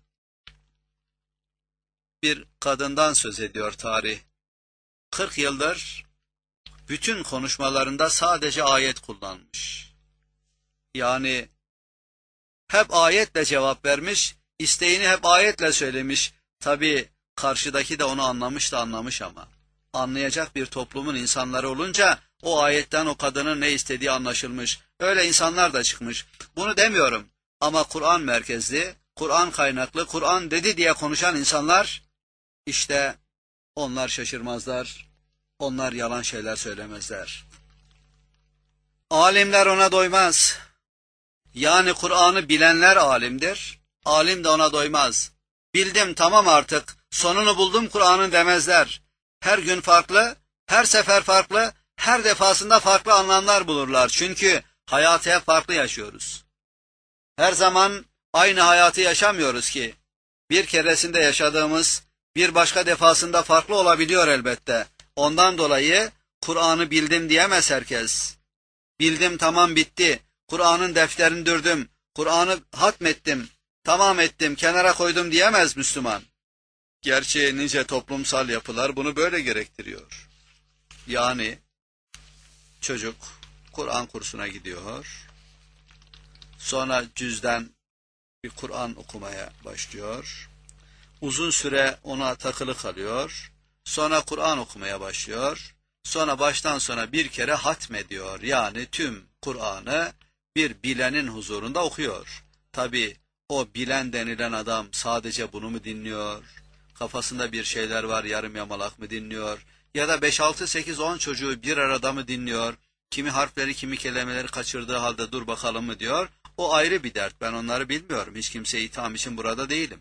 bir kadından söz ediyor tarih. 40 yıldır bütün konuşmalarında sadece ayet kullanmış. Yani hep ayetle cevap vermiş, isteğini hep ayetle söylemiş. Tabii karşıdaki de onu anlamış da anlamış ama. Anlayacak bir toplumun insanları olunca o ayetten o kadının ne istediği anlaşılmış. Öyle insanlar da çıkmış. Bunu demiyorum. Ama Kur'an merkezli, Kur'an kaynaklı, Kur'an dedi diye konuşan insanlar, işte onlar şaşırmazlar, onlar yalan şeyler söylemezler. Alimler ona doymaz. Yani Kur'an'ı bilenler alimdir, alim de ona doymaz. Bildim tamam artık, sonunu buldum Kur'an'ın demezler. Her gün farklı, her sefer farklı, her defasında farklı anlamlar bulurlar. Çünkü hayatı hep farklı yaşıyoruz. Her zaman aynı hayatı yaşamıyoruz ki. Bir keresinde yaşadığımız bir başka defasında farklı olabiliyor elbette. Ondan dolayı Kur'an'ı bildim diyemez herkes. Bildim tamam bitti. Kur'an'ın defterini dürdüm. Kur'an'ı hatmettim. Tamam ettim, kenara koydum diyemez Müslüman. Gerçi nice toplumsal yapılar bunu böyle gerektiriyor. Yani çocuk Kur'an kursuna gidiyor. Sonra cüzden bir Kur'an okumaya başlıyor. Uzun süre ona takılı kalıyor. Sonra Kur'an okumaya başlıyor. Sonra baştan sona bir kere hatmediyor. Yani tüm Kur'an'ı bir bilenin huzurunda okuyor. Tabi o bilen denilen adam sadece bunu mu dinliyor? Kafasında bir şeyler var, yarım yamalak mı dinliyor? Ya da 5, 6, 8, 10 çocuğu bir arada mı dinliyor? Kimi harfleri, kimi kelimeleri kaçırdığı halde dur bakalım mı diyor? O ayrı bir dert. Ben onları bilmiyorum. Hiç kimseye itham için burada değilim.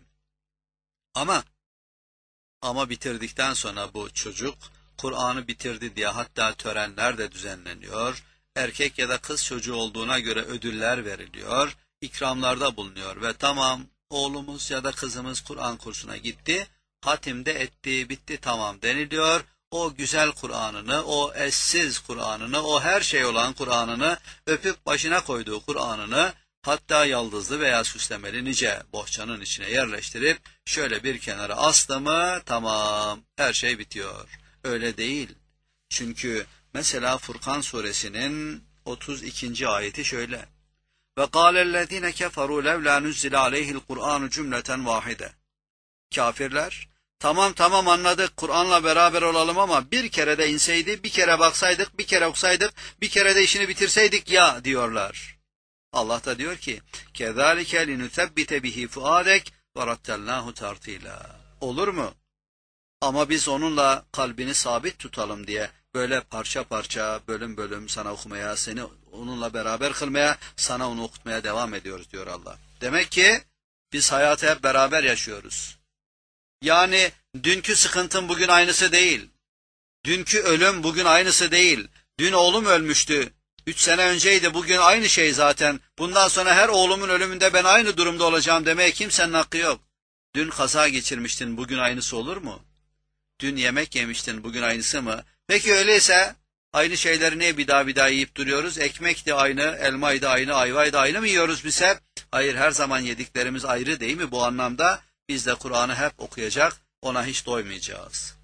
Ama bitirdikten sonra bu çocuk Kur'an'ı bitirdi diye hatta törenler de düzenleniyor. Erkek ya da kız çocuğu olduğuna göre ödüller veriliyor. İkramlarda bulunuyor ve tamam oğlumuz ya da kızımız Kur'an kursuna gitti. Hatimde etti, bitti tamam deniliyor. O güzel Kur'an'ını, o eşsiz Kur'an'ını, o her şey olan Kur'an'ını, öpüp başına koyduğu Kur'an'ını, hatta yaldızlı veya süslemeli nice bohçanın içine yerleştirip şöyle bir kenara astı mı tamam her şey bitiyor. Öyle değil. Çünkü mesela Furkan suresinin 32. ayeti şöyle. Ve kâlellezîne keferû levlâ nuzzile aleyhil Kur'anu cümleten vâhide. Kafirler, tamam anladık Kur'an'la beraber olalım ama bir kere de inseydi, bir kere baksaydık, bir kere okusaydık, bir kere de işini bitirseydik ya diyorlar. Allah da diyor ki, كَذَٰلِكَ لِنُثَبِّتَ بِهِ فُعَادَكَ وَرَتَّلْنَاهُ تَرْتِيلًا. Olur mu? Ama biz onunla kalbini sabit tutalım diye böyle parça parça, bölüm bölüm sana okumaya, seni onunla beraber kılmaya, sana onu okutmaya devam ediyoruz diyor Allah. Demek ki biz hayatı hep beraber yaşıyoruz. Yani dünkü sıkıntın bugün aynısı değil. Dünkü ölüm bugün aynısı değil. Dün oğlum ölmüştü. 3 sene önceydi, bugün aynı şey zaten. Bundan sonra her oğlumun ölümünde ben aynı durumda olacağım demeye kimsenin hakkı yok. Dün kaza geçirmiştin, bugün aynısı olur mu? Dün yemek yemiştin, bugün aynısı mı? Peki öyleyse aynı şeyleri niye bir daha yiyip duruyoruz? Ekmek de aynı, elmayı da aynı, ayvayı da aynı mı yiyoruz biz hep? Hayır, her zaman yediklerimiz ayrı değil mi bu anlamda? Biz de Kur'an'ı hep okuyacak, ona hiç doymayacağız.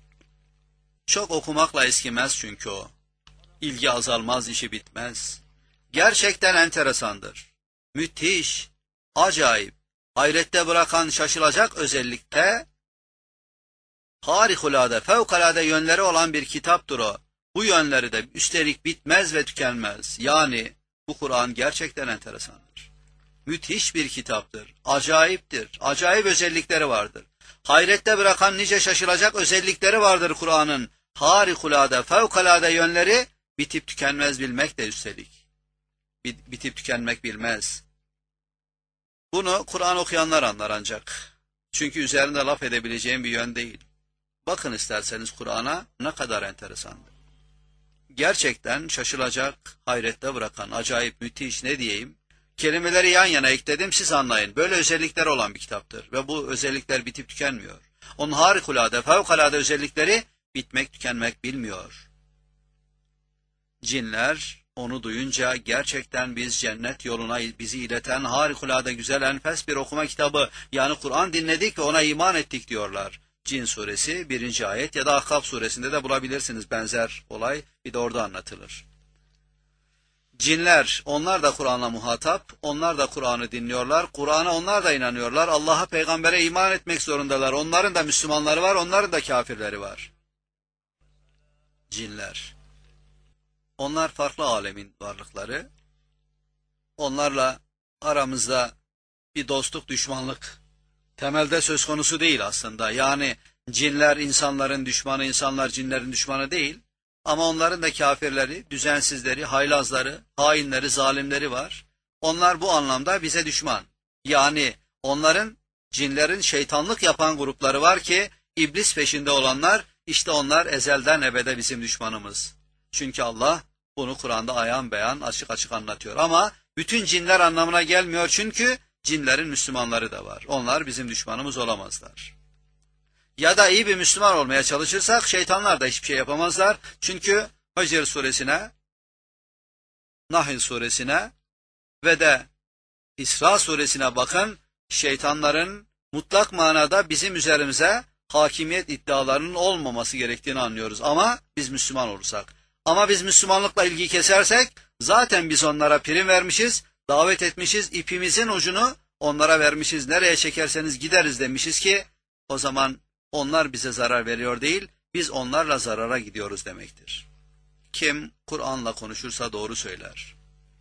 Çok okumakla eskimez çünkü o. İlgi azalmaz, işi bitmez. Gerçekten enteresandır. Müthiş, acayip, hayrette bırakan şaşılacak özellikte, harikulade, fevkalade yönleri olan bir kitaptır o. Bu yönleri de üstelik bitmez ve tükenmez. Yani bu Kur'an gerçekten enteresandır. Müthiş bir kitaptır, acayiptir, acayip özellikleri vardır. Hayrette bırakan nice şaşılacak özellikleri vardır Kur'an'ın. Harikulade, fevkalade yönleri bitip tükenmez bilmek de üstelik. Bitip tükenmek bilmez. Bunu Kur'an okuyanlar anlar ancak. Çünkü üzerinde laf edebileceğim bir yön değil. Bakın isterseniz Kur'an'a ne kadar enteresandır. Gerçekten şaşılacak, hayrette bırakan, acayip, müthiş ne diyeyim. Kelimeleri yan yana ekledim siz anlayın. Böyle özellikleri olan bir kitaptır. Ve bu özellikler bitip tükenmiyor. Onun harikulade, fevkalade özellikleri bitmek tükenmek bilmiyor. Cinler onu duyunca gerçekten biz cennet yoluna bizi ileten harikulade güzel enfes bir okuma kitabı yani Kur'an dinledik ve ona iman ettik diyorlar. Cin suresi 1. ayet ya da Ahkaf suresinde de bulabilirsiniz benzer olay bir de orada anlatılır. Cinler onlar da Kur'an'la muhatap, onlar da Kur'an'ı dinliyorlar, Kur'an'a onlar da inanıyorlar, Allah'a peygambere iman etmek zorundalar. Onların da Müslümanları var, onların da kafirleri var. Cinler. Onlar farklı alemin varlıkları. Onlarla aramızda bir dostluk, düşmanlık temelde söz konusu değil aslında. Yani cinler insanların düşmanı, insanlar cinlerin düşmanı değil. Ama onların da kafirleri, düzensizleri, haylazları, hainleri, zalimleri var. Onlar bu anlamda bize düşman. Yani onların, cinlerin şeytanlık yapan grupları var ki iblis peşinde olanlar, işte onlar ezelden ebede bizim düşmanımız. Çünkü Allah bunu Kur'an'da ayan beyan açık açık anlatıyor. Ama bütün cinler anlamına gelmiyor çünkü cinlerin Müslümanları da var. Onlar bizim düşmanımız olamazlar. Ya da iyi bir Müslüman olmaya çalışırsak şeytanlar da hiçbir şey yapamazlar. Çünkü Hicr suresine, Nahl suresine ve de İsra suresine bakın, şeytanların mutlak manada bizim üzerimize hakimiyet iddialarının olmaması gerektiğini anlıyoruz. Ama biz Müslüman olursak. Ama biz Müslümanlıkla ilgiyi kesersek zaten biz onlara prim vermişiz, davet etmişiz, ipimizin ucunu onlara vermişiz. Nereye çekerseniz gideriz demişiz ki o zaman onlar bize zarar veriyor değil, biz onlarla zarara gidiyoruz demektir. Kim Kur'an'la konuşursa doğru söyler.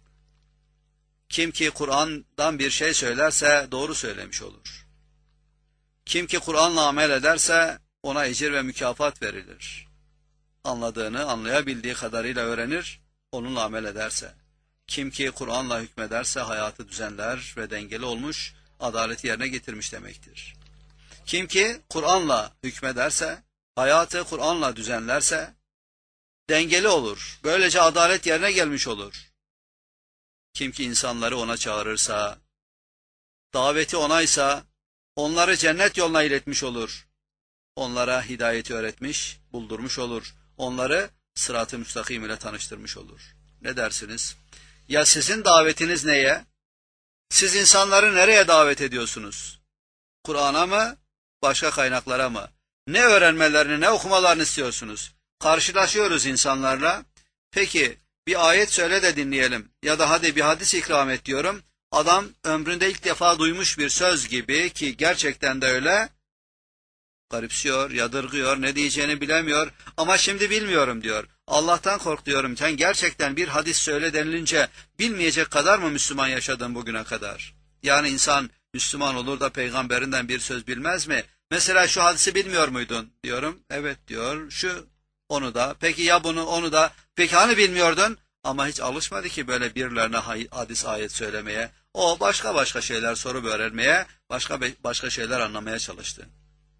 Kim ki Kur'an'dan bir şey söylerse doğru söylemiş olur. Kim ki Kur'an'la amel ederse ona ecir ve mükafat verilir. Anladığını, anlayabildiği kadarıyla öğrenir, onunla amel ederse. Kim ki Kur'an'la hükmederse hayatı düzenler ve dengeli olmuş, adaleti yerine getirmiş demektir. Kim ki Kur'an'la hükmederse, hayatı Kur'an'la düzenlerse, dengeli olur. Böylece adalet yerine gelmiş olur. Kim ki insanları ona çağırırsa, daveti onaysa, onları cennet yoluna iletmiş olur. Onlara hidayeti öğretmiş, buldurmuş olur. Onları sırat-ı müstakim ile tanıştırmış olur. Ne dersiniz? Ya sizin davetiniz neye? Siz insanları nereye davet ediyorsunuz? Kur'an'a mı? Başka kaynaklara mı? Ne öğrenmelerini, ne okumalarını istiyorsunuz? Karşılaşıyoruz insanlarla. Peki bir ayet söyle de dinleyelim. Ya da hadi bir hadis ikram et diyorum. Adam ömründe ilk defa duymuş bir söz gibi ki gerçekten de öyle. Garipsiyor, yadırgıyor, ne diyeceğini bilemiyor. Ama şimdi bilmiyorum diyor. Allah'tan kork diyorum. Sen gerçekten bir hadis söyle denilince bilmeyecek kadar mı Müslüman yaşadın bugüne kadar? Yani insan Müslüman olur da peygamberinden bir söz bilmez mi? Mesela şu hadisi bilmiyor muydun? Diyorum. Evet diyor. Onu da. Peki ya bunu, onu da. Peki hani bilmiyordun? Ama hiç alışmadı ki böyle birilerine hadis ayet söylemeye. O başka şeyler sorup öğrenmeye, başka şeyler anlamaya çalıştı.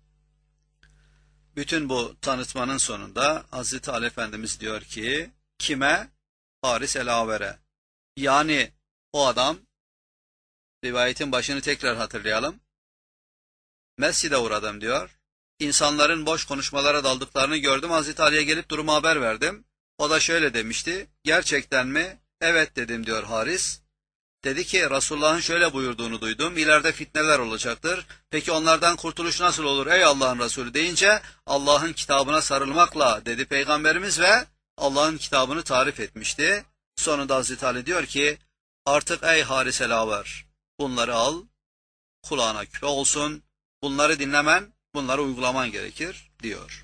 Bütün bu tanıtmanın sonunda Hazreti Ali Efendimiz diyor ki, kime? Haris el-Avere. Yani o adam, rivayetin başını tekrar hatırlayalım. Mescide uğradım diyor. İnsanların boş konuşmalara daldıklarını gördüm. Hazreti Ali'ye gelip durumu haber verdim. O da şöyle demişti. Gerçekten mi? Evet dedim diyor Haris. Dedi ki Resulullah'ın şöyle buyurduğunu duydum. İleride fitneler olacaktır. Peki onlardan kurtuluş nasıl olur ey Allah'ın Resulü deyince Allah'ın kitabına sarılmakla dedi Peygamberimiz ve Allah'ın kitabını tarif etmişti. Sonunda Hazreti Ali diyor ki artık ey Haris el-Aver bunları al, kulağına küpe olsun, bunları dinlemen, bunları uygulaman gerekir diyor.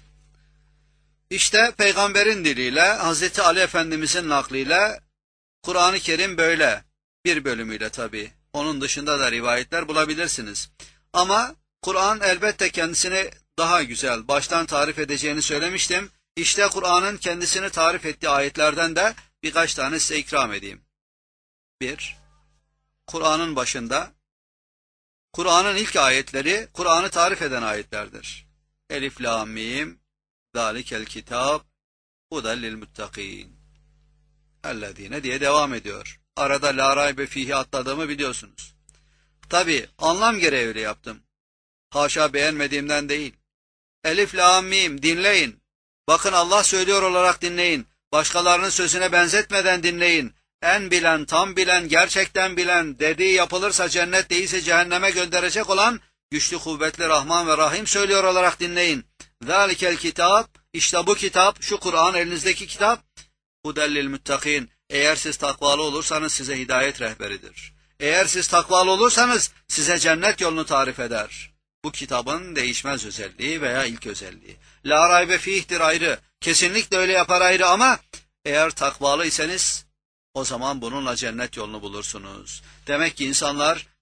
İşte Peygamberin diliyle Hazreti Ali Efendimizin nakliyle Kur'an-ı Kerim böyle. Bir bölümüyle tabii. Onun dışında da rivayetler bulabilirsiniz. Ama Kur'an elbette kendisini daha güzel, baştan tarif edeceğini söylemiştim. İşte Kur'an'ın kendisini tarif ettiği ayetlerden de birkaç tane size ikram edeyim. 1. Kur'an'ın başında, Kur'an'ın ilk ayetleri Kur'an'ı tarif eden ayetlerdir. Elif, Lam, Mim, Zalikel kitap, hudel lil muttaqin. Ellezine diye devam ediyor. Arada la raybe fihi atladığımı biliyorsunuz. Tabi anlam gereği öyle yaptım. Haşa beğenmediğimden değil. Elif, Lam, Mim dinleyin. Bakın Allah söylüyor olarak dinleyin. Başkalarının sözüne benzetmeden dinleyin. En bilen, tam bilen, gerçekten bilen, dediği yapılırsa cennet değilse cehenneme gönderecek olan güçlü kuvvetli Rahman ve Rahim söylüyor olarak dinleyin. Zalikel kitap, işte bu kitap, şu Kur'an elinizdeki kitap, hudellil muttakin. Eğer siz takvalı olursanız size hidayet rehberidir. Eğer siz takvalı olursanız size cennet yolunu tarif eder. Bu kitabın değişmez özelliği veya ilk özelliği. La raybe fih'tir ayrı. Kesinlikle öyle yapar ayrı ama eğer takvalıysanız o zaman bununla cennet yolunu bulursunuz. Demek ki insanlar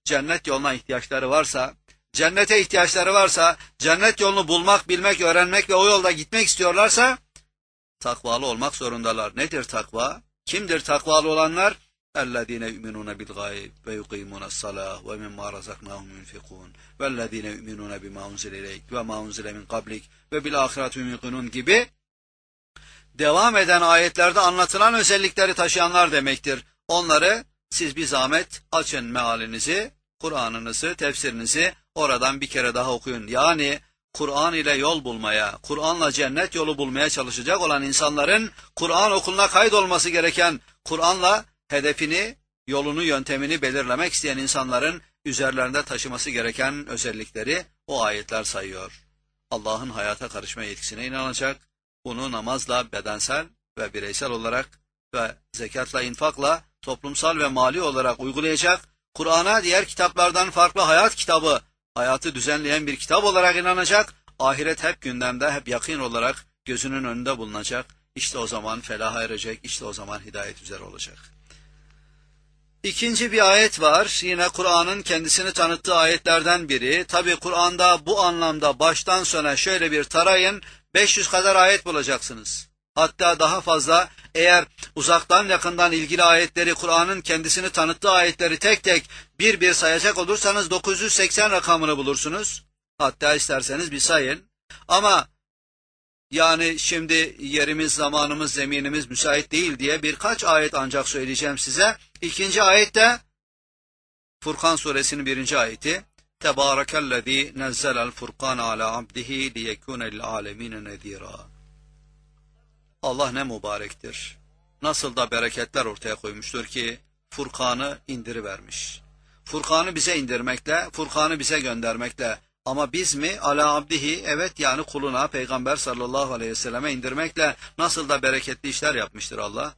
cennet yoluna ihtiyaçları varsa, cennete ihtiyaçları varsa, cennet yolunu bulmak, bilmek, öğrenmek ve o yolda gitmek istiyorlarsa takvalı olmak zorundalar. Nedir takva? Kimdir takvalı olanlar? اَلَّذ۪ينَ يُؤْمِنُونَ بِالْغَيْبِ وَيُقِيمُونَ الصَّلَاةِ وَمِمَّا رَزَقْنَاهُمْ يُنْفِقُونَ وَالَّذ۪ينَ يُؤْمِنُونَ بِمَا اُنْزِلَ اِلَيْكَ وَمَا اُنْزِلَ مِنْ قَبْلِكَ وَبِالْآخِرَةِ هُمْ يُوقِنُونَ gibi devam eden ayetlerde anlatılan özellikleri taşıyanlar demektir. Onları siz bir zahmet açın mealinizi, Kur'an'ınızı, tefsirinizi oradan bir kere daha okuyun. Yani Kur'an ile yol bulmaya, Kur'an'la cennet yolu bulmaya çalışacak olan insanların Kur'an okuluna kaydolması gereken, Kur'an'la hedefini, yolunu, yöntemini belirlemek isteyen insanların üzerlerinde taşıması gereken özellikleri o ayetler sayıyor. Allah'ın hayata karışma yetkisine inanacak, bunu namazla, bedensel ve bireysel olarak ve zekatla, infakla, toplumsal ve mali olarak uygulayacak, Kur'an'a diğer kitaplardan farklı hayat kitabı, hayatı düzenleyen bir kitap olarak inanacak, ahiret hep gündemde, hep yakın olarak gözünün önünde bulunacak. İşte o zaman felaha erecek, işte o zaman hidayet üzere olacak. İkinci bir ayet var, yine Kur'an'ın kendisini tanıttığı ayetlerden biri. Tabi Kur'an'da bu anlamda baştan sona şöyle bir tarayın, 500 kadar ayet bulacaksınız. Hatta daha fazla, eğer uzaktan yakından ilgili ayetleri, Kur'an'ın kendisini tanıttığı ayetleri tek tek bir bir sayacak olursanız 980 rakamını bulursunuz. Hatta isterseniz bir sayın. Ama yani şimdi yerimiz, zamanımız, zeminimiz müsait değil diye birkaç ayet ancak söyleyeceğim size. İkinci ayet de Furkan suresinin 1. ayeti. Tebârekellezî nezzelel furkan ala abdihi liyekûne lil âlemîne nezîrâ. Allah ne mübarektir. Nasıl da bereketler ortaya koymuştur ki Furkan'ı indirivermiş. Furkan'ı bize indirmekle, Furkan'ı bize göndermekle, ama biz mi? Ala abdihi, evet, yani kuluna, Peygamber sallallahu aleyhi ve selleme indirmekle nasıl da bereketli işler yapmıştır Allah.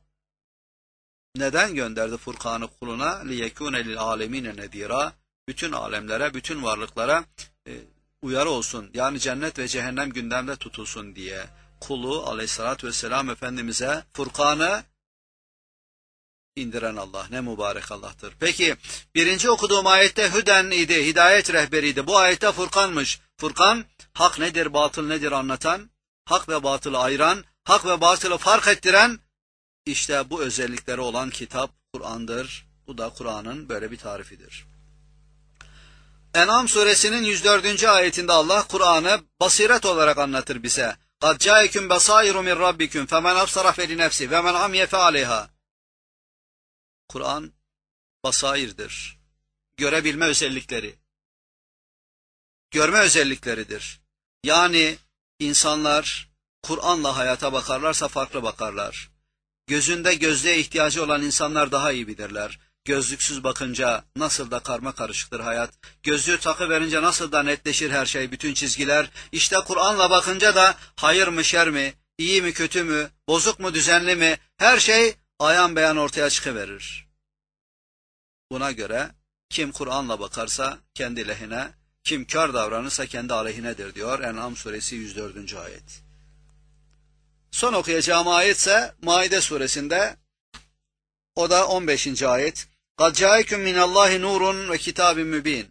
Neden gönderdi Furkan'ı kuluna? لِيَكُونَ لِلْعَالَمِينَ نَذ۪يرًا. Bütün alemlere, bütün varlıklara uyarı olsun. Yani cennet ve cehennem gündemde tutulsun diye. Kulu aleyhissalatü vesselam Efendimiz'e Furkan'ı indiren Allah. Ne mübarek Allah'tır. Peki birinci okuduğum ayette Hüden idi, hidayet rehberiydi. Bu ayette Furkan'mış. Furkan, hak nedir, batıl nedir anlatan, hak ve batılı ayıran, hak ve batılı fark ettiren, işte bu özellikleri olan kitap Kur'an'dır. Bu da Kur'an'ın böyle bir tarifidir. En'am suresinin 104. ayetinde Allah Kur'an'ı basiret olarak anlatır bize. قَدْ جَاءَكُمْ بَصَائِرُ مِنْ رَبِّكُمْ فَمَنْ أَبْصَرَ فَلِنَفْسِهِ وَمَنْ عَمِيَ فَعَلَيْهَا. Kur'an basairdir. Görebilme özellikleri. Görme özellikleridir. Yani insanlar Kur'an'la hayata bakarlarsa farklı bakarlar. Gözünde gözlüğe ihtiyacı olan insanlar daha iyi bilirler. Gözlüksüz bakınca nasıl da karma karışıktır hayat. Gözlüğü takıverince nasıl da netleşir her şey, bütün çizgiler. İşte Kur'an'la bakınca da hayır mı şer mi, iyi mi kötü mü, bozuk mu düzenli mi, her şey ayan beyan ortaya çıkıverir. Buna göre kim Kur'an'la bakarsa kendi lehine, kim kör davranırsa kendi aleyhinedir diyor En'am suresi 104. ayet. Son okuyacağım ayet ise Maide suresinde, o da 15. ayet. قَدْ جَاءَكُمْ مِنَ اللّٰهِ نُورٌ وَكِتَابٍ مُّب۪ينٌ.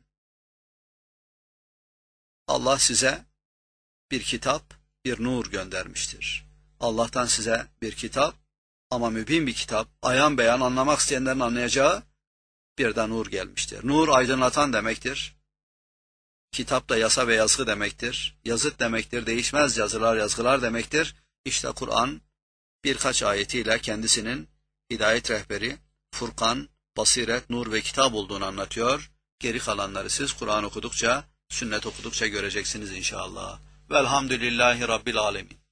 Allah size bir kitap, bir nur göndermiştir. Allah'tan size bir kitap, ama mübin bir kitap, ayan beyan anlamak isteyenlerin anlayacağı bir de nur gelmiştir. Nur aydınlatan demektir. Kitap da yasa ve yazgı demektir. Yazıt demektir, değişmez yazılar, yazgılar demektir. İşte Kur'an birkaç ayetiyle kendisinin hidayet rehberi, Furkan, basiret, nur ve kitap olduğunu anlatıyor. Geri kalanları siz Kur'an okudukça, sünnet okudukça göreceksiniz inşallah. Velhamdülillahi Rabbil Alemin.